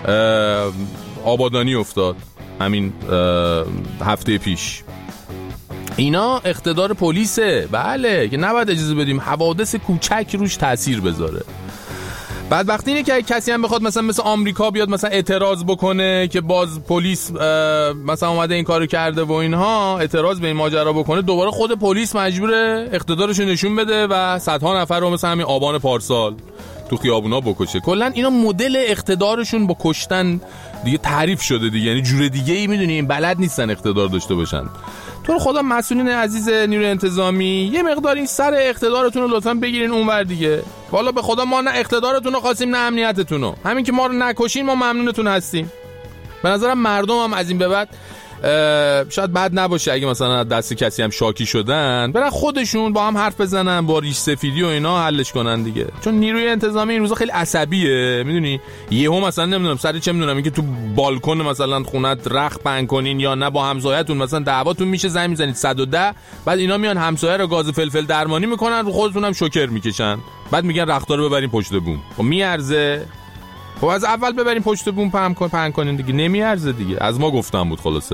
آبادانی افتاد همین هفته پیش. اینا اقتدار پلیسه. بله که نباید اجازه بدیم حوادث کوچک روش تأثیر بذاره. بعد وقتی اینه که کسی هم بخواد مثل آمریکا بیاد مثلا اعتراض بکنه که باز پلیس مثلا اومده این کارو کرده و اینها، اعتراض به این ماجرا بکنه، دوباره خود پلیس مجبوره اقتدارش رو نشون بده و صدها نفر رو مثلا همین آبان پارسال تو خیابونا بکشه. کلا اینا مدل اقتدارشون با کشتن دیگه تعریف شده دیگه، یعنی جور دیگه ای میدونی بلد نیستن اقتدار داشته باشن. تو خدا مسئولین عزیز نیروی انتظامی یه مقدار این سر اقتدارتون رو لطفاً بگیرین اونور دیگه. والا به خدا ما نه اقتدارتون رو خواستیم نه امنیتتون رو، همین که ما رو نکشین ما ممنونتون هستیم. به نظرم مردم هم از این به بعد شاید بد نباشه اگه مثلا دست کسی هم شاکی شدن برن خودشون با هم حرف بزنن، با ریش سفیدی و اینا حلش کنن دیگه. چون نیروی انتظامی این روزا خیلی عصبیه، میدونی یهو مثلا نمیدونم سر چه میدونم اینکه تو بالکن مثلا خونت رخت پهن کنین یا نه با همسایه‌تون مثلا دعواتون میشه، زنگ میزنید 110، بعد اینا میان همسایه رو گاز فلفل درمانی میکنن، رو خودتون هم شوکر میکشن، بعد میگن رختار رو ببرین پشت بوم. خب میارزه؟ خب از اول ببرین پشت بوم پهن کنین دیگه. نمیارزه دیگه. از ما گفتم بود خلاصه.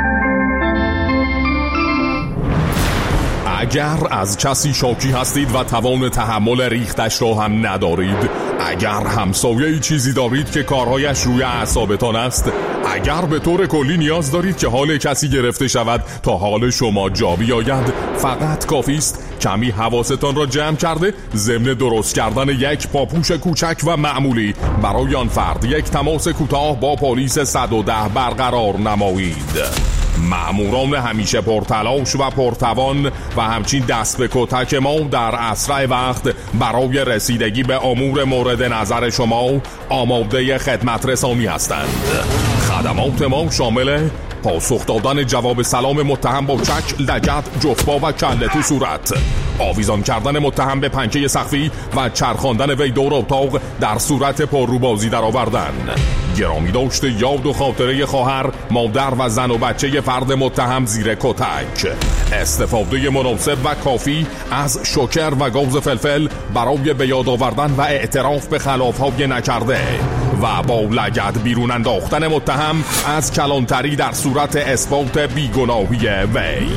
اگر از کسی شاکی هستید و توان تحمل ریختش را هم ندارید، اگر همسایه چیزی دارید که کارهایش روی اعصابتان است، اگر به طور کلی نیاز دارید که حال کسی گرفته شود تا حال شما جا بیاید، فقط کافی است کمی حواستان را جمع کرده ضمن درست کردن یک پاپوش کوچک و معمولی برای آن فرد یک تماس کوتاه با پلیس 110 برقرار نمایید. مأموران همیشه پرتلاش و پرتوان و همچین دست به کتک ما در اسرع وقت برای رسیدگی به امور مورد نظر شما آماده خدمت رسانی هستند. خدمات ما شامل پاسخ دادن جواب سلام متهم با چک، لگد، جفبا و کله تو صورت، آویزان کردن متهم به پنکه سقفی و چرخاندن وی دور اتاق در صورت پرروبازی در آوردن، گرامی داشت یاد و خاطره خواهر، مادر و زن و بچه فرد متهم زیر کتک، استفاده مناسب و کافی از شوکر و گاز فلفل برای به یاد آوردن و اعتراف به خلاف‌های نکرده و با لگد بیرون انداختن متهم از کلانتری در صورت اثبات بیگناهی وی.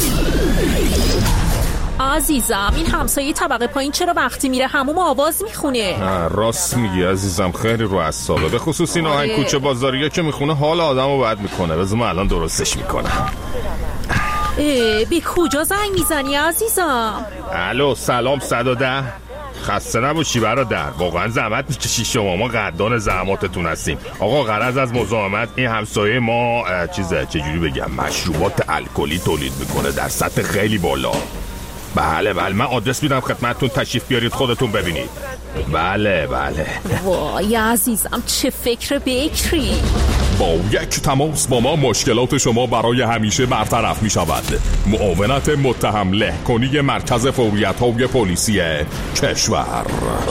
عزیزم این همسایه طبقه پایین چرا وقتی میره حموم آواز میخونه؟ راست میگی عزیزم، خیلی رو اعصابه، به خصوص این آهنگ کوچه بازاریه که میخونه حال آدمو بد میکنه. بذار من الان درستش میکنم. به کجا زنگ میزنی عزیزم؟ الو سلام 110. خسته نباشی برادر، واقعا زحمت میکشی شما، ما قدردان زحماتتون هستیم. آقا غرض از مزاحمت این همسایه ما چجوری بگم مشروبات الکلی تولید میکنه در سطح خیلی بالا. بله من آدرس میدم خدمتتون، تشریف بیارید خودتون ببینید. بله وای عزیزم چه فکر بکری. با یک تماس با ما مشکلات شما برای همیشه برطرف می شود. معاونت متهم لهکنی مرکز فوریت‌های پلیسی کشور.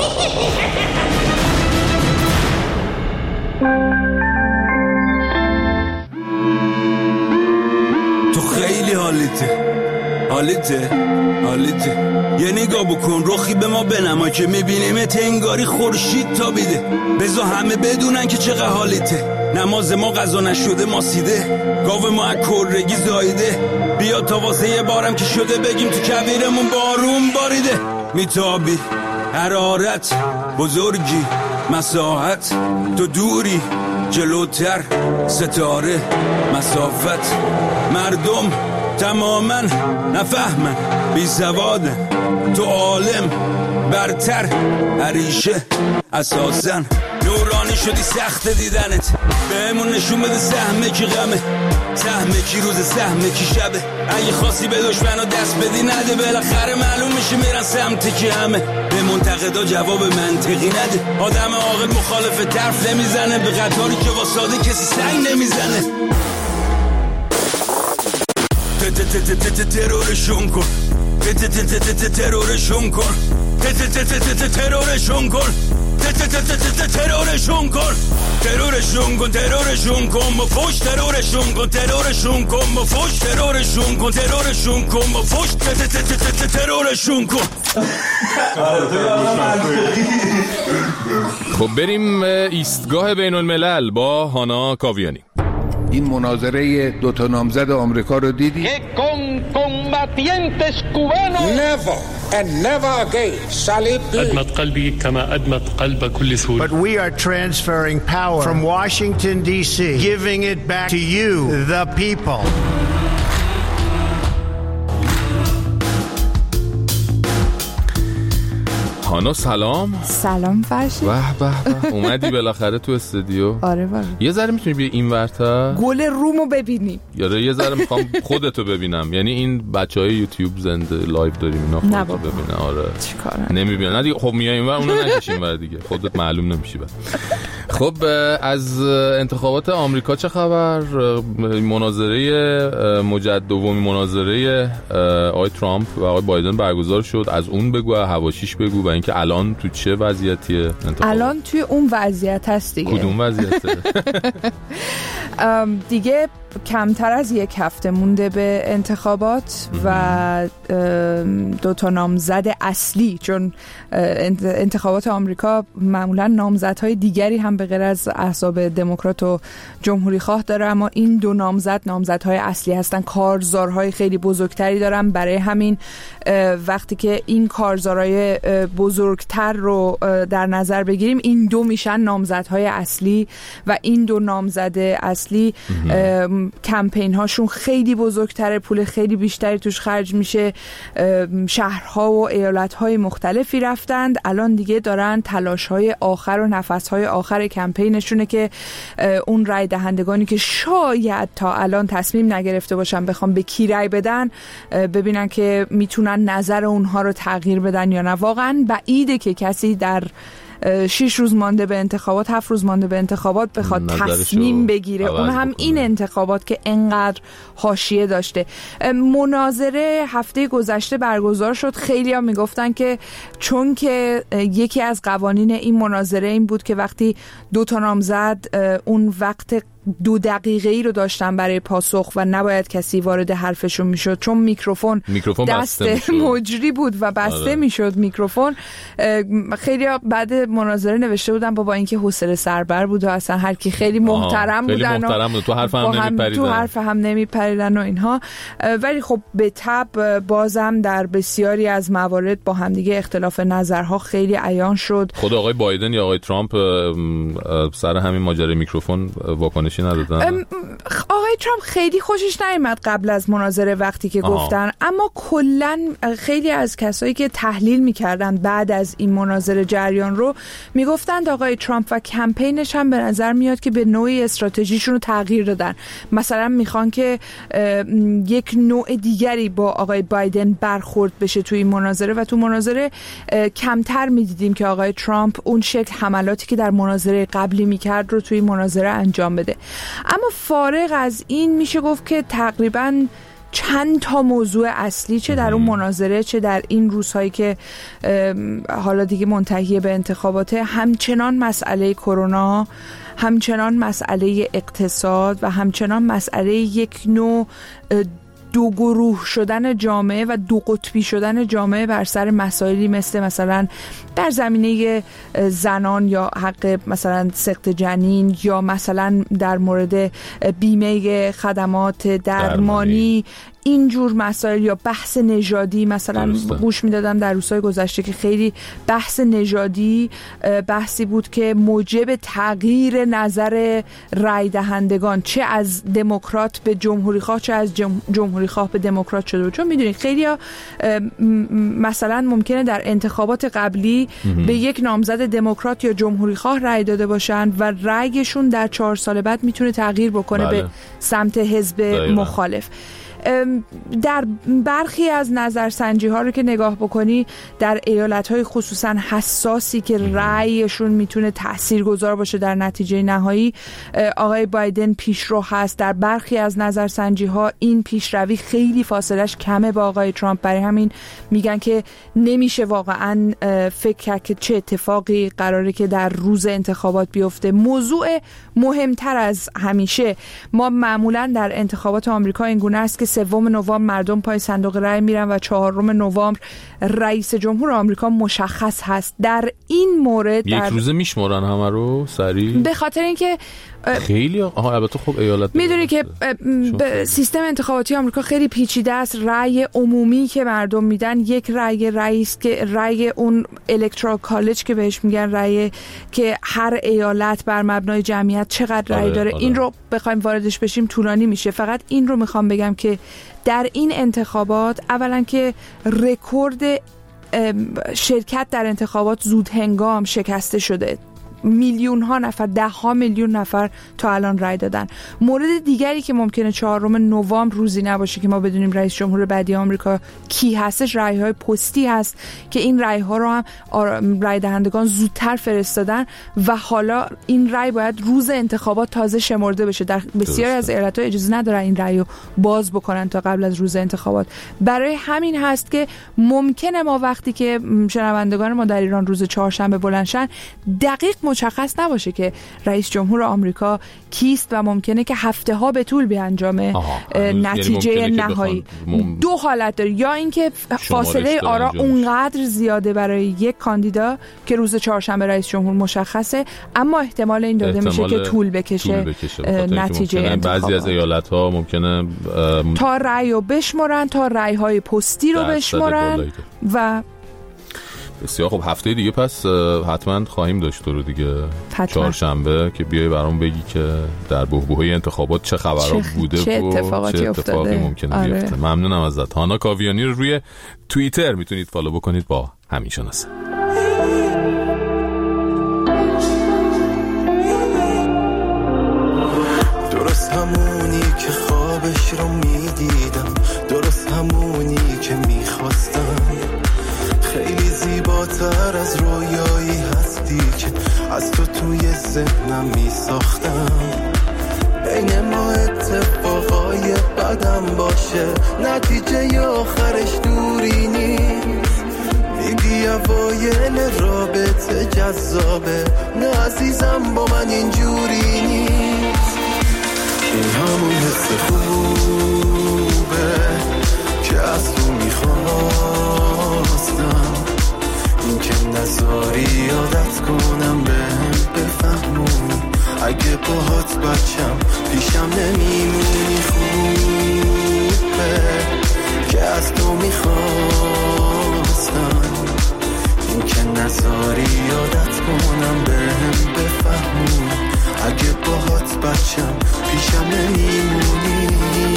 تو خیلی حالیته یه نگاه بکن رخی به ما بنما که میبینیمت انگاری خورشید تابیده. بذار همه بدونن که چقدر حالیته. نماز ما قضا نشده ما سیده، گاو ما از کرگی زایده. بیا تا واسه یه بارم که شده بگیم تو کبیرمون بارون باریده. میتابی حرارت بزرگی مساحت، تو دوری جلوتر ستاره مسافت. مردم تماما نفهمن بی سوادن، تو عالم برتر عریشه اساسا. نورانی شدی سخت دیدنت، بهمون نشون بده سهمه کی غمه، سهمه کی روز سهمه کی شبه. اگه خاصی به دشمنو دست بدی نده، بالاخره معلوم میشه میرن سمت کی همه. به منتقدا جواب منطقی نده، آدم عاقل مخالف طرف نمیزنه، به قطاری که واساده کسی سنگ نمیزنه. ترورشون کن ترورشون کن ترورشون کن ترورشون کن ترورشون کن ترورشون کن با فوش ترورشون کن ترورشون کن با فوش ترورشون کن ترورشون کن با فوش ترورشون کن. خب بریم ایستگاه بین الملل با هانا کاویانی. این مناظره دوتا نامزد آمریکا رو دیدی؟ Never and never again shall it be. أدمت قلبي كما أدمت قلب كل سوري. But we are transferring power from Washington D.C., giving it back to you, the people. هانا سلام. سلام فرشید. به اومدی بالاخره تو استودیو. آره واقعا. یه ذره میتونی بیا این ورتا گل رومو ببینی؟ یاره یه ذره میخوام خودتو ببینم، یعنی این بچهای یوتیوب زنده لایو داریم اینا خودتو ببینن. آره چیکاره نمیبینن نه دیگه. خب میای اینور اونو نکشین ور دیگه، خودت معلوم نمیشی بعد. خب از انتخابات آمریکا چه خبر؟ مناظره دومین مناظره آقای ترامپ و آقای بایدن برگزار شد. از اون بگو، حواشیش بگو و اینکه الان تو چه وضعیتیه انتخابات؟ الان توی اون وضعیت هست دیگه. کدوم وضعیته؟ دیگه کمتر از یک هفته مونده به انتخابات و 2 نامزد اصلی، چون انتخابات آمریکا معمولا نامزدهای دیگری هم به غیر از احزاب دموکرات و جمهوری خواه داره، اما این 2 نامزدهای اصلی هستن. کارزارهای خیلی بزرگتری دارن، برای همین وقتی که این کارزارهای بزرگتر رو در نظر بگیریم، این 2 میشن نامزدهای اصلی و این 2 نامزد اصلی کمپین هاشون خیلی بزرگتره، پول خیلی بیشتری توش خرج میشه. شهرها و ایالت های مختلفی رفتند، الان دیگه دارن تلاش های آخر و نفس های آخر کمپینشونه که اون رای دهندگانی که شاید تا الان تصمیم نگرفته باشن بخوام به کی رای بدن، ببینن که میتونن نظر اونها رو تغییر بدن یا نه. واقعا بعیده که کسی در 6 روز مانده به انتخابات، 7 روز مانده به انتخابات بخواد تصمیم بگیره، اون هم این انتخابات که انقدر حاشیه داشته. مناظره هفته گذشته برگزار شد. خیلی ها میگفتن که چون که یکی از قوانین این مناظره این بود که وقتی 2 نامزد اون وقت 2 دقیقه‌ای رو داشتن برای پاسخ و نباید کسی وارد حرفشون میشد، چون میکروفون دست مجری بود و بسته میشد میکروفون. خیلی بعد مناظره نوشته بودن با اینکه حوصله سربر بود و اصلا هر کی خیلی محترم بودن و تو حرف هم نمیپریدن و اینها، ولی خب به تبع بازم در بسیاری از موارد با همدیگه اختلاف نظرها خیلی عیان شد. خود آقای بایدن یا آقای ترامپ سر همین ماجرای میکروفون واکنش ندادن؟ آقای ترامپ خیلی خوشش نیامد قبل از مناظره وقتی که گفتن، اما کلا خیلی از کسایی که تحلیل میکردن بعد از این مناظره جریان رو میگفتند آقای ترامپ و کمپینش هم به نظر میاد که به نوعی استراتژیشون رو تغییر دادن. مثلا میخوان که یک نوع دیگری با آقای بایدن برخورد بشه توی این مناظره و تو مناظره کمتر میدیدیم که آقای ترامپ اون شکل حملاتی که در مناظره قبلی میکرد رو توی مناظره انجام بده. اما فارغ از این میشه گفت که تقریباً چند تا موضوع اصلی، چه در اون مناظره چه در این روزهایی که حالا دیگه منتهی به انتخاباته، همچنان مسئله کرونا، همچنان مسئله اقتصاد و همچنان مسئله یک نوع 2 گروه شدن جامعه و 2 قطبی شدن جامعه بر سر مسائلی مثلا در زمینه زنان یا حق مثلا سقط جنین، یا مثلا در مورد بیمه خدمات درمانی، اینجور مسائل، یا بحث نژادی. مثلا گوش میدادم در روزهای گذشته که خیلی بحث نژادی بحثی بود که موجب تغییر نظر رای دهندگان، چه از دموکرات به جمهوری خواه چه از جمهوری خواه به دموکرات شده بود. چون میدونید خیلی ها مثلا ممکنه در انتخابات قبلی به یک نامزد دموکرات یا جمهوری خواه رای داده باشن و رایشون در 4 سال بعد میتونه تغییر بکنه به سمت حزب مخالف. در برخی از نظرسنجی ها رو که نگاه بکنی در ایالت های خصوصا حساسی که رأیشون میتونه تاثیرگذار باشه در نتیجه نهایی، آقای بایدن پیشرو هست. در برخی از نظرسنجی ها این پیشروی خیلی فاصلش کمه با آقای ترامپ، برای همین میگن که نمیشه واقعا فکر کرد که چه اتفاقی قراره که در روز انتخابات بیفته. موضوع مهمتر از همیشه، ما معمولا در انتخابات آمریکا اینگونه است که 3 نوامبر مردم پای صندوق رای میرن و 4 نوامبر رئیس جمهور آمریکا مشخص هست. در این مورد یک روزه میشمارن همه رو سریع، به خاطر اینکه خیلی البته خب ایالت میدونی که سیستم انتخاباتی آمریکا خیلی پیچیده است. رأی عمومی که مردم میدن یک رأی رئیس که رأی اون الکترال کالج که بهش میگن، رأی که هر ایالت بر مبنای جمعیت چقدر رأی داره. این رو بخوایم واردش بشیم طولانی میشه. فقط این رو میخوام بگم که در این انتخابات اولا که رکورد شرکت در انتخابات زود هنگام شکسته شده. میلیون ها نفر، 10 میلیون نفر تا الان رای دادن. مورد دیگری که ممکنه 4 نوامبر روزی نباشه که ما بدونیم رئیس جمهور بعدی آمریکا کی هستش، رای های پستی هست که این رای ها رو هم رای دهندگان زودتر فرستادن و حالا این رای باید روز انتخابات تازه شمرده بشه. در بسیاری از ایالت‌ها اجازه ندارن این رای رو باز بکنن تا قبل از روز انتخابات. برای همین هست که ممکنه ما وقتی که شنوندگان ما در ایران روز چهارشنبه بلندشن دقیق مشخص نباشه که رئیس جمهور آمریکا کیست و ممکنه که هفته ها به طول بیانجام نتیجه نهایی. دو حالت داره، یا اینکه فاصله آرا اونقدر زیاده برای یک کاندیدا که روز چهارشنبه رئیس جمهور مشخصه، اما احتمال این داده میشه که طول بکشه نتیجه انتخابات. بعضی از ایالت‌ها ممکنه تا رأیو بشمرن، تا رأی‌های پستی رو بشمرن و بسیار خب. هفته دیگه پس حتما خواهیم داشت رو دیگه، چهارشنبه که بیای برام بگی که در بحبوحه انتخابات چه خبرها بوده چه اتفاقی ممکنه بیفته. ممنونم ازت. هانا کاویانی رو روی توییتر میتونید فالو بکنید با همین شناسه. درست همونی که خوابش رو میدیدم، درست همونی که میخواستم، خیلی زیباتر از رویایی هستی که از تو توی ذهنم میساختم. بین ما اتفاقای بدم باشه، نتیجه آخرش دوری نیست. میگی اوایل رابطه جذابه، نه عزیزم با من اینجوری نیست. این همون حس خوبه که از تو میخواستم، این که نذاری عادت کنم بهم بفهمونی، اگه باهات بچم پیشم نمیمونی. خوبه که از تو میخواستم، این که نذاری عادت کنم بهم بفهمونی، اگه باهات بچم پیشم نمیمونی.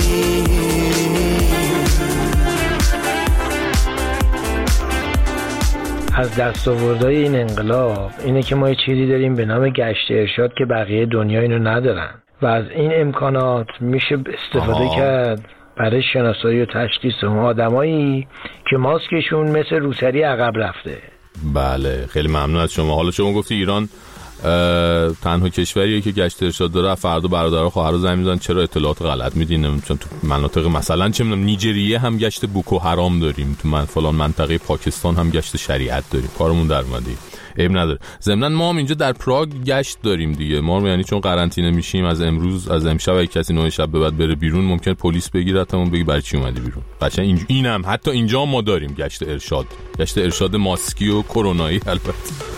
از دستاوردهای این انقلاب اینه که ما یه چیزی داریم به نام گشت ارشاد که بقیه دنیا اینو ندارن و از این امکانات میشه استفاده کرد برای شناسایی و تشخیص اون آدمایی که ماسکشون مثل روسری عقب رفته. بله خیلی ممنون از شما. حالا شما گفتی ایران تنها کشوریه که گشت ارشاد داره، فردا برادرها خواهرها زنگ میزنن چرا اطلاعات غلط میدین، نمیدونم تو مناطق مثلا چه میدونم نیجریه هم گشت بوکو حرام داریم، تو فلان منطقه پاکستان هم گشت شریعت داریم، کارمون در اومدی، عیب نداره. ضمن ما هم اینجا در پراگ گشت داریم دیگه. ما یعنی چون قرنطینه میشیم از امروز، از امشب اگه کسی 9 شب به بعد بره بیرون ممکن پلیس بگیرتمون بگی برای چی اومدی بیرون. قشنگ اینم حتی اینجا ما داریم گشت ارشاد، گشت ارشاد ماسکی و کرونایی. البته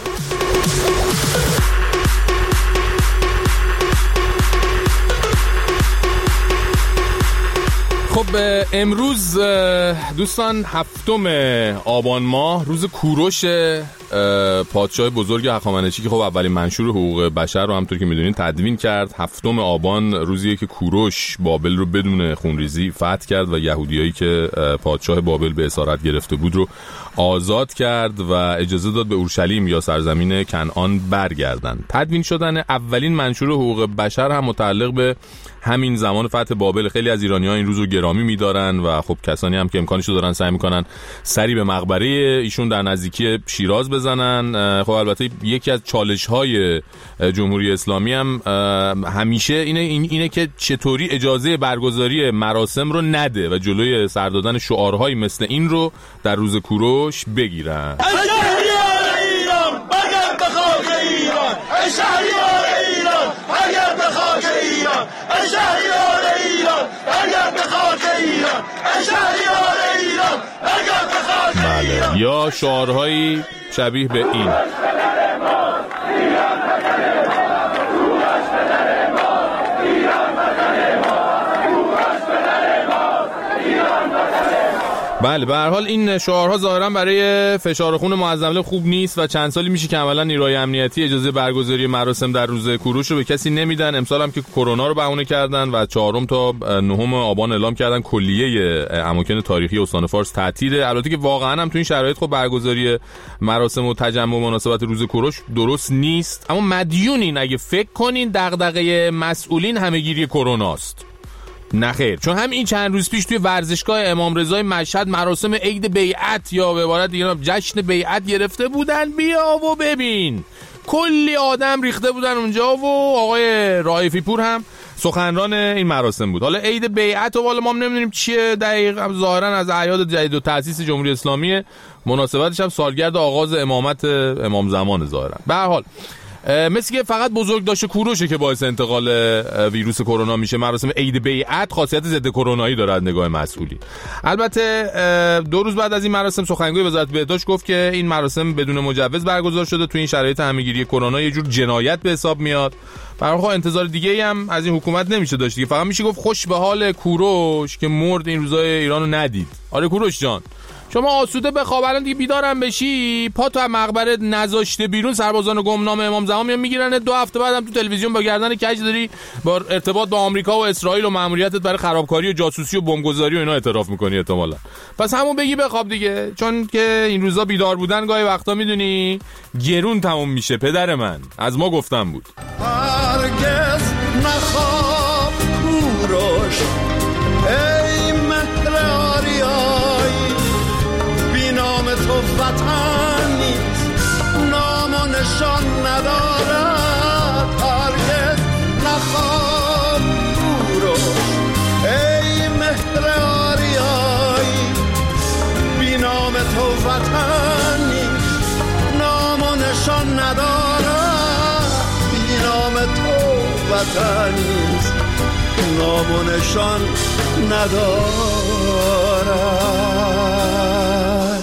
خب امروز دوستان 7 آبان ماه روز کوروش پادشاه بزرگ هخامنشی که خب اولین منشور حقوق بشر رو همونطور که میدونین تدوین کرد. 7 آبان روزیه که کوروش بابل رو بدون خونریزی فتح کرد و یهودیایی که پادشاه بابل به اسارت گرفته بود رو آزاد کرد و اجازه داد به اورشلیم یا سرزمین کنعان برگردن. تدوین شدن اولین منشور حقوق بشر هم متعلق به همین زمان فتح بابل. خیلی از ایرانی‌ها این روز رو گرامی می‌دارن و خب کسانی هم که امکانش رو دارن سعی می‌کنن سری به مقبره ایشون در نزدیکی شیراز بزنن. خب البته یکی از چالش‌های جمهوری اسلامی هم همیشه اینه که چطوری اجازه برگزاری مراسم رو نده و جلوی سر دادن شعارهایی مثل این رو در روز کوروش بگیرن. شهریار ایران مگر به خاک ایران، شهریار ایران مگر به خاک ایران، شهریار ایران مگر به خاک ایران، شهریار ایران مگر به خاک ایران. بله، یا شعارهایی شبیه به این. بله به هر حال این شعارها ظاهرا برای فشار خون معظم خوب نیست و چند سالی میشه که عملا نیروهای امنیتی اجازه برگزاری مراسم در روز کوروش رو به کسی نمیدن. امسال هم که کرونا رو بهونه کردن و 4 تا 9 آبان اعلام کردن کلیه اماکن تاریخی استان فارس تعطیله. البته که واقعا هم تو این شرایط خب برگزاری مراسم و تجمع مناسبت روز کوروش درست نیست، اما مدیونین اگه فکر کنین دغدغه مسئولین همه‌گیری کروناست. نخیر، چون هم این چند روز پیش توی ورزشگاه امام رضای مشهد مراسم عید بیعت یا به عبارت دیگه جشن بیعت گرفته بودن. بیا و ببین کلی آدم ریخته بودن اونجا و آقای رائفی پور هم سخنران این مراسم بود. حالا عید بیعت و والا ما نمیدونیم چیه دقیق، ظاهرا از اعیاد جدید و تأسیس جمهوری اسلامی، مناسبتش هم سالگرد آغاز امامت امام زمان ظاهرا. به هر حال مثل که فقط بزرگداشت کوروشه که باعث انتقال ویروس کرونا میشه. مراسم عید بیعت خاصیت ضد کرونایی داره از نگاه مسئولی. البته 2 روز بعد از این مراسم سخنگوی وزارت بهداشت گفت که این مراسم بدون مجوز برگزار شده، تو این شرایط همه‌گیری کرونا یه جور جنایت به حساب میاد. برای انتظار دیگه هم از این حکومت نمیشه داشت دیگه، فقط میشه گفت خوش به حال کوروش که مرد این روزای ایرانو ندید. آره کوروش جان شما آسوده بخواب، الان دیگه بیدارم بشی، پا تو مقبره نذاشته بیرون، سربازان گمنام امام زمان میان میگیرن، 2 هفته بعدم تو تلویزیون با گردن کج داری با ارتباط با آمریکا و اسرائیل و ماموریتت برای خرابکاری و جاسوسی و بمبگذاری و اینا اعتراف میکنی احتمالاً. پس همون بگی بخواب دیگه، چون که این روزا بیدار بودن گاهی وقتا میدونی گرون تموم میشه. پدر من از ما گفتم بود. هرگز نخواب کوروش ای مهر آریایی، بی نام تو وطن نیست، نام و نشان ندارد. هرگز نخواب کوروش ای مهر آریایی، بی نام تو وطن نیست، نام و نشان ندارد. بی نام تو وطن نیست، نام و نشان ندارد.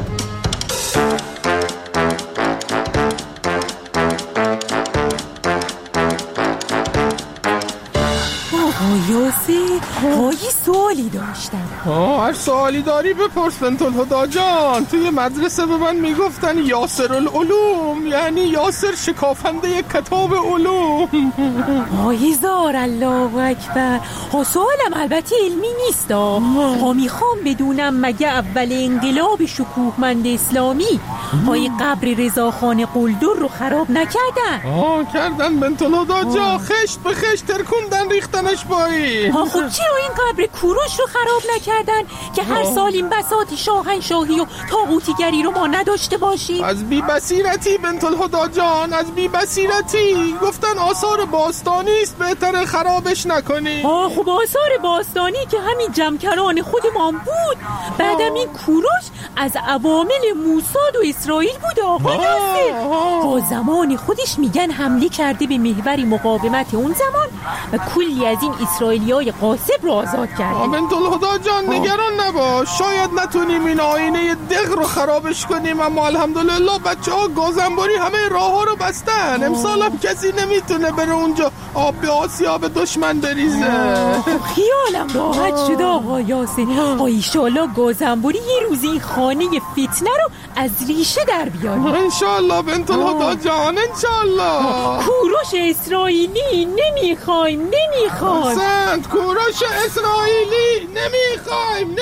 یاسر سوالی داشتم. هر سوالی داری بپرس بنت الهدی جان. توی مدرسه به من میگفتن یاسر العلوم، یعنی یاسر شکافنده کتاب علوم. زار الله اکبر. سوالم البته علمی نیست، میخوام بدونم مگه اول انقلاب شکوهمند اسلامی قبر رضاخان قلدر رو خراب نکردن؟ کردن بنت الهدی جان، خشت به خشت ترکوندن ریختنش پایی. خب چرا این قبر کوروش رو خراب نکردن که هر سال این بساط شاهنشاهی و طاغوتیگری رو ما نداشته باشیم؟ از بی بصیرتی بنت الهدی جان، از بی بصیرتی. گفتن آثار باستانی است، بهتره خرابش نکنی. خب آثار باستانی که همین جمکران خودمان بود. بعدم این کوروش از عوامل موساد و اسرائیل بود آقا یاسر. با زمان خودش میگن حمله کرده به محور مقاومت اون زمان و کلی از این اسرائیلیای غاصب رو آزاد کرده. بنت الهدی جان نگران نباش، شاید نتونیم این آینه دق رو خرابش کنیم، اما الحمدلله بچه‌ها گازنباری همه راه‌ها رو بستن. امسال هم کسی نمیتونه بره اونجا آب به آسیاب دشمن بریزه. خیالم راحت شد آقا یاسر. ایشالله گازنباری یه روزی این خانه فتنه رو از ریشه در بیاره. انشالله بنت الهدی جان، انشالله. کوروش اسرائیلی نمیخوایم. سنت کوروش اسرائیلی نمیخوایم.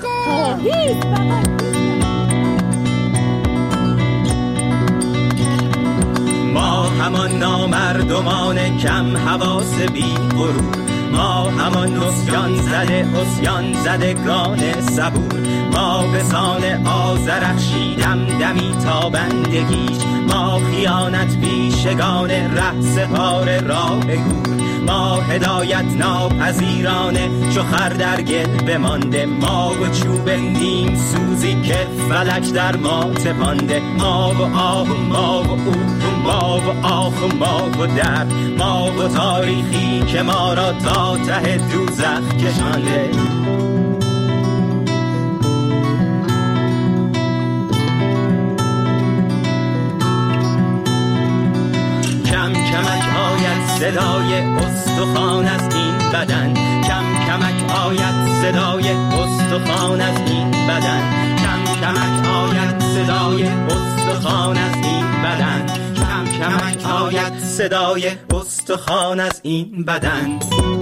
ما همان نامردمان کم حواس بی غرور، ما همان اسیان زدگان صبور، ما به سان آذرخشیدم دمی تا بندگیش، ما خیانت پیشگان ره سپار راه گور، ما هدایت ناپذیرانه چو خر در گل بمانده، ما و چوب نیم سوزی که فلک در ما تپانده، ما و آه و ما و او، ما و آخ و ما و در، ما و تاریخی که ما را تا ته دوزخ کشانده. کم کمک آید صدای استخوان از این بدن، کم کمک آید صدای استخوان از این بدن، کم کمک آید صدای استخوان از این بدن، کم کمک آید صدای استخوان از این بدن.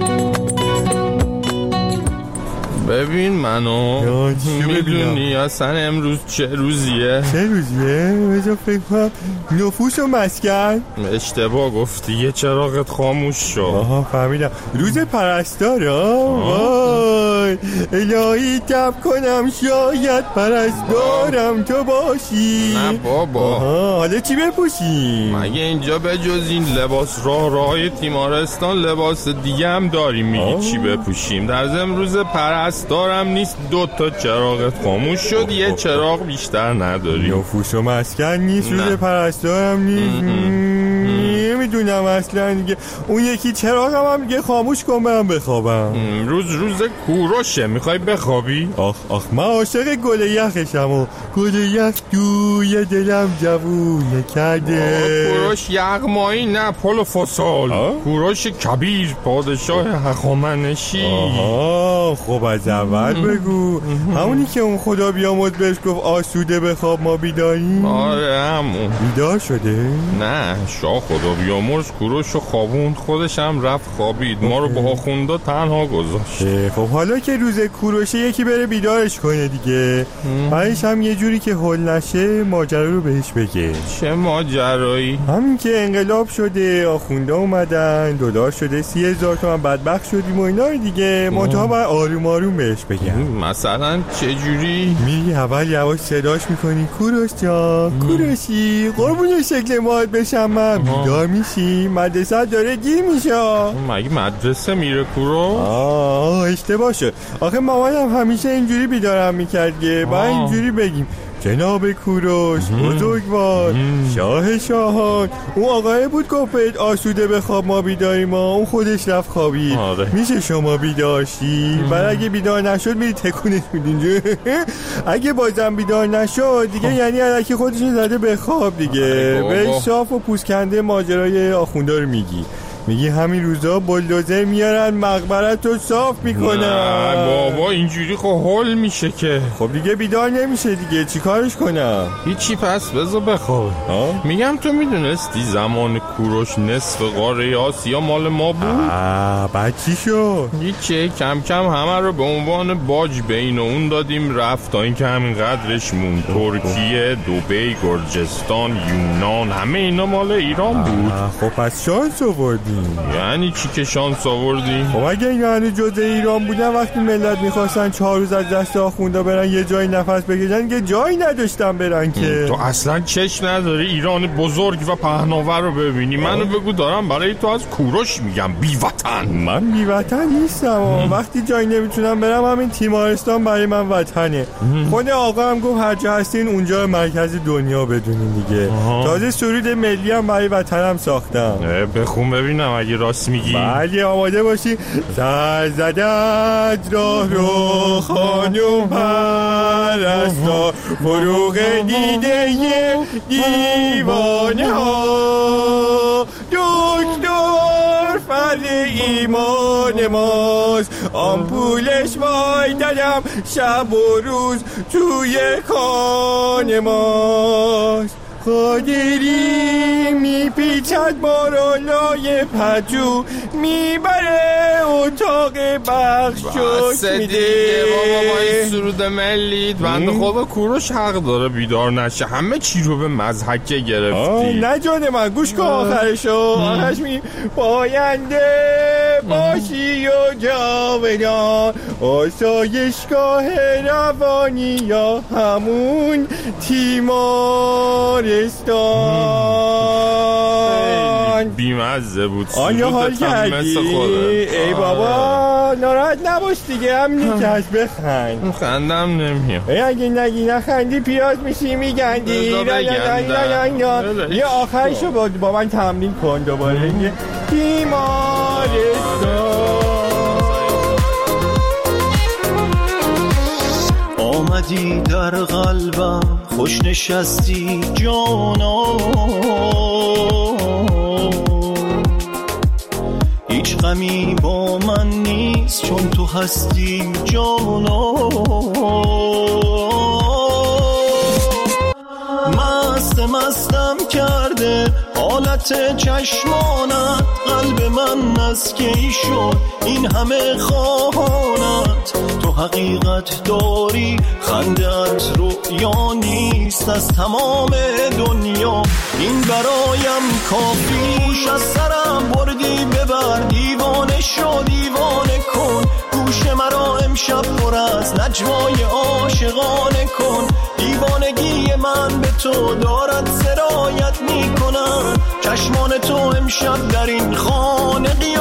ببین منو میدونی اصلا امروز چه روزیه؟ چه روزیه؟ بذار فکر کنم. نفوس و مسکن. اشتباه گفتی، یه چراغت خاموش شد. آها فهمیدم، روز پرستار. وای الهی تب کنم شاید پرستارم تو باشی. نه بابا. حالا چی بپوشیم؟ مگه اینجا به جز این لباس راه تیمارستان لباس دیگه هم داریم؟ میگی چی بپوشیم؟ در ضمن روز پرستارم نیست، 2 چراغت خاموش شد، یه چراغ بیشتر نداری. نفوس و مسکن نیست، روز پرستارم نیست. نمیدونم اصلا دیگه. اون یکی چراغم هم دیگه خاموش کن برم بخوابم. روز کوروشه، میخوای بخوابی؟ آخ من عاشق گل یخشم و گل یخ توی دلم جوونه کرده. کوروش یغمایی نه پل و فسال. کوروش کبیر پادشاه هخامنشی. خب از اول بگو. همونی که اون خدا بیامرز بهش گفت آسوده بخواب ما بیداریم. آره همون. بیدار شده؟ نه شاه خدا بیامرز کوروشو خوابوند، خودش هم رفت خوابید، ما رو با آخوندا تنها گذاشت. خب حالا که روز کوروشه یکی بره بیدارش کنه دیگه. بعدش هم یه جوری که هول نشه ماجرا رو بهش بگه. چه ماجرایی؟ همین که انقلاب شده، آخوندا اومدن، دلار شده 30,000 تومان، بدبخت شدیم و اینا دیگه. منتها باید آروم آروم بهش بگم. مثلا چه جوری؟ میری اول یواش صداش میکنی کوروش جان، کوروشی قربون شکل ماهت بشم من. بیدار میشی، مدرسه داره گیر میشه. مگه مدرسه میره کوروش؟ اشتباه شد. آخه مامانم همیشه اینجوری بیدارم میکرد. باید اینجوری بگیم جناب کوروش بزرگوار شاه شاهان. اون آقای بود گفت آسوده بخواب ما بیداریم، ما اون خودش رفت خوابید. میشه شما بیدار شی؟ بعد اگه بیدار نشد میری تکونش میدین. اگه بازم بیدار نشد دیگه یعنی الکی خودش زده به خواب دیگه. به صاف و پوسکنده ماجرای آخوندا رو میگی همین روزا بلدوزر میارن مقبرت رو صاف میکنن. نه بابا اینجوری خب هول میشه که. خب دیگه بیدار نمیشه دیگه، چی کارش کنم؟ هیچی، پس بذار بخواب. میگم تو میدونستی زمان کوروش نصف قاره آسیا مال ما بود؟ بعد چی شد؟ هیچی، کم کم همه رو به عنوان باج بین اون دادیم رفت تا اینکه همین قدرش مون. ترکیه، دبی، گرجستان، یونان، همه اینا مال ایران بود. خب پس شانس آوردی. یعنی چی که شانس آوردی؟ خب اگه این یعنی جزء ایران بودن وقتی ملت میخواستن 4 روز از دست آخوندا برن یه جایی نفس بکشن که جایی نداشتن برن که. تو اصلا چشم نداری ایران بزرگ و پهناور رو ببینی. منو بگو دارم برای تو از کوروش میگم بی وطن. من بی وطن نیستم. وقتی جایی نمیتونم برم همین تیمارستان برای من وطنه. خود آقا هم گفت هر جا هستین اونجا مرکز دنیا بدونین دیگه. تازه سرود ملی هم برای وطنم ساختم. بخون ببینم اگه راست میگی. بله آماده باشی. سر زدت راه رو خانم پرستار، فروغ دیده دیوانه ها، دکتر فرد ایمان ماست، آمپولش وای دادم شب و روز توی کان ماست. قادری میپیچد بارالای پجو، میبره اتاق بخشش میده. بابا این سرود ملیت بنده خدا کوروش حق داره بیدار نشه. همه چی رو به مضحکه گرفتی. نه جان من گوش کن آخرشو. آخرش می پاینده باشی و جاودان، آسایشگاه روانی یا همون تیمارستان. بیمزه بود. آیا حال کردی؟ ای بابا ناراحت نباش دیگه، همینی که هست بخند. خندم نمیاد. اگه نگی نخندی پیاز میشی میگندی. یه آخرشو با من تمرین کن دوباره. تیمارستان. آمدی در قلبم خوش نشستی جانا، هیچ غمی با من نیست چون تو هستی جانا. مستم کرده حالت چشمانت، قلب من از کی شد این همه خواهانت. تو حقیقت داری خنده‌ات رؤیا نیست از تمام دنیا، این برایم کافیش. از سرم بردی ببر دیوانه شو دیوانه کن، گوش مرا امشب پر از نجوای عاشقانه کن. دیوانگی من به تو دارد سرایت می کنم، چشمان تو امشب در این خانه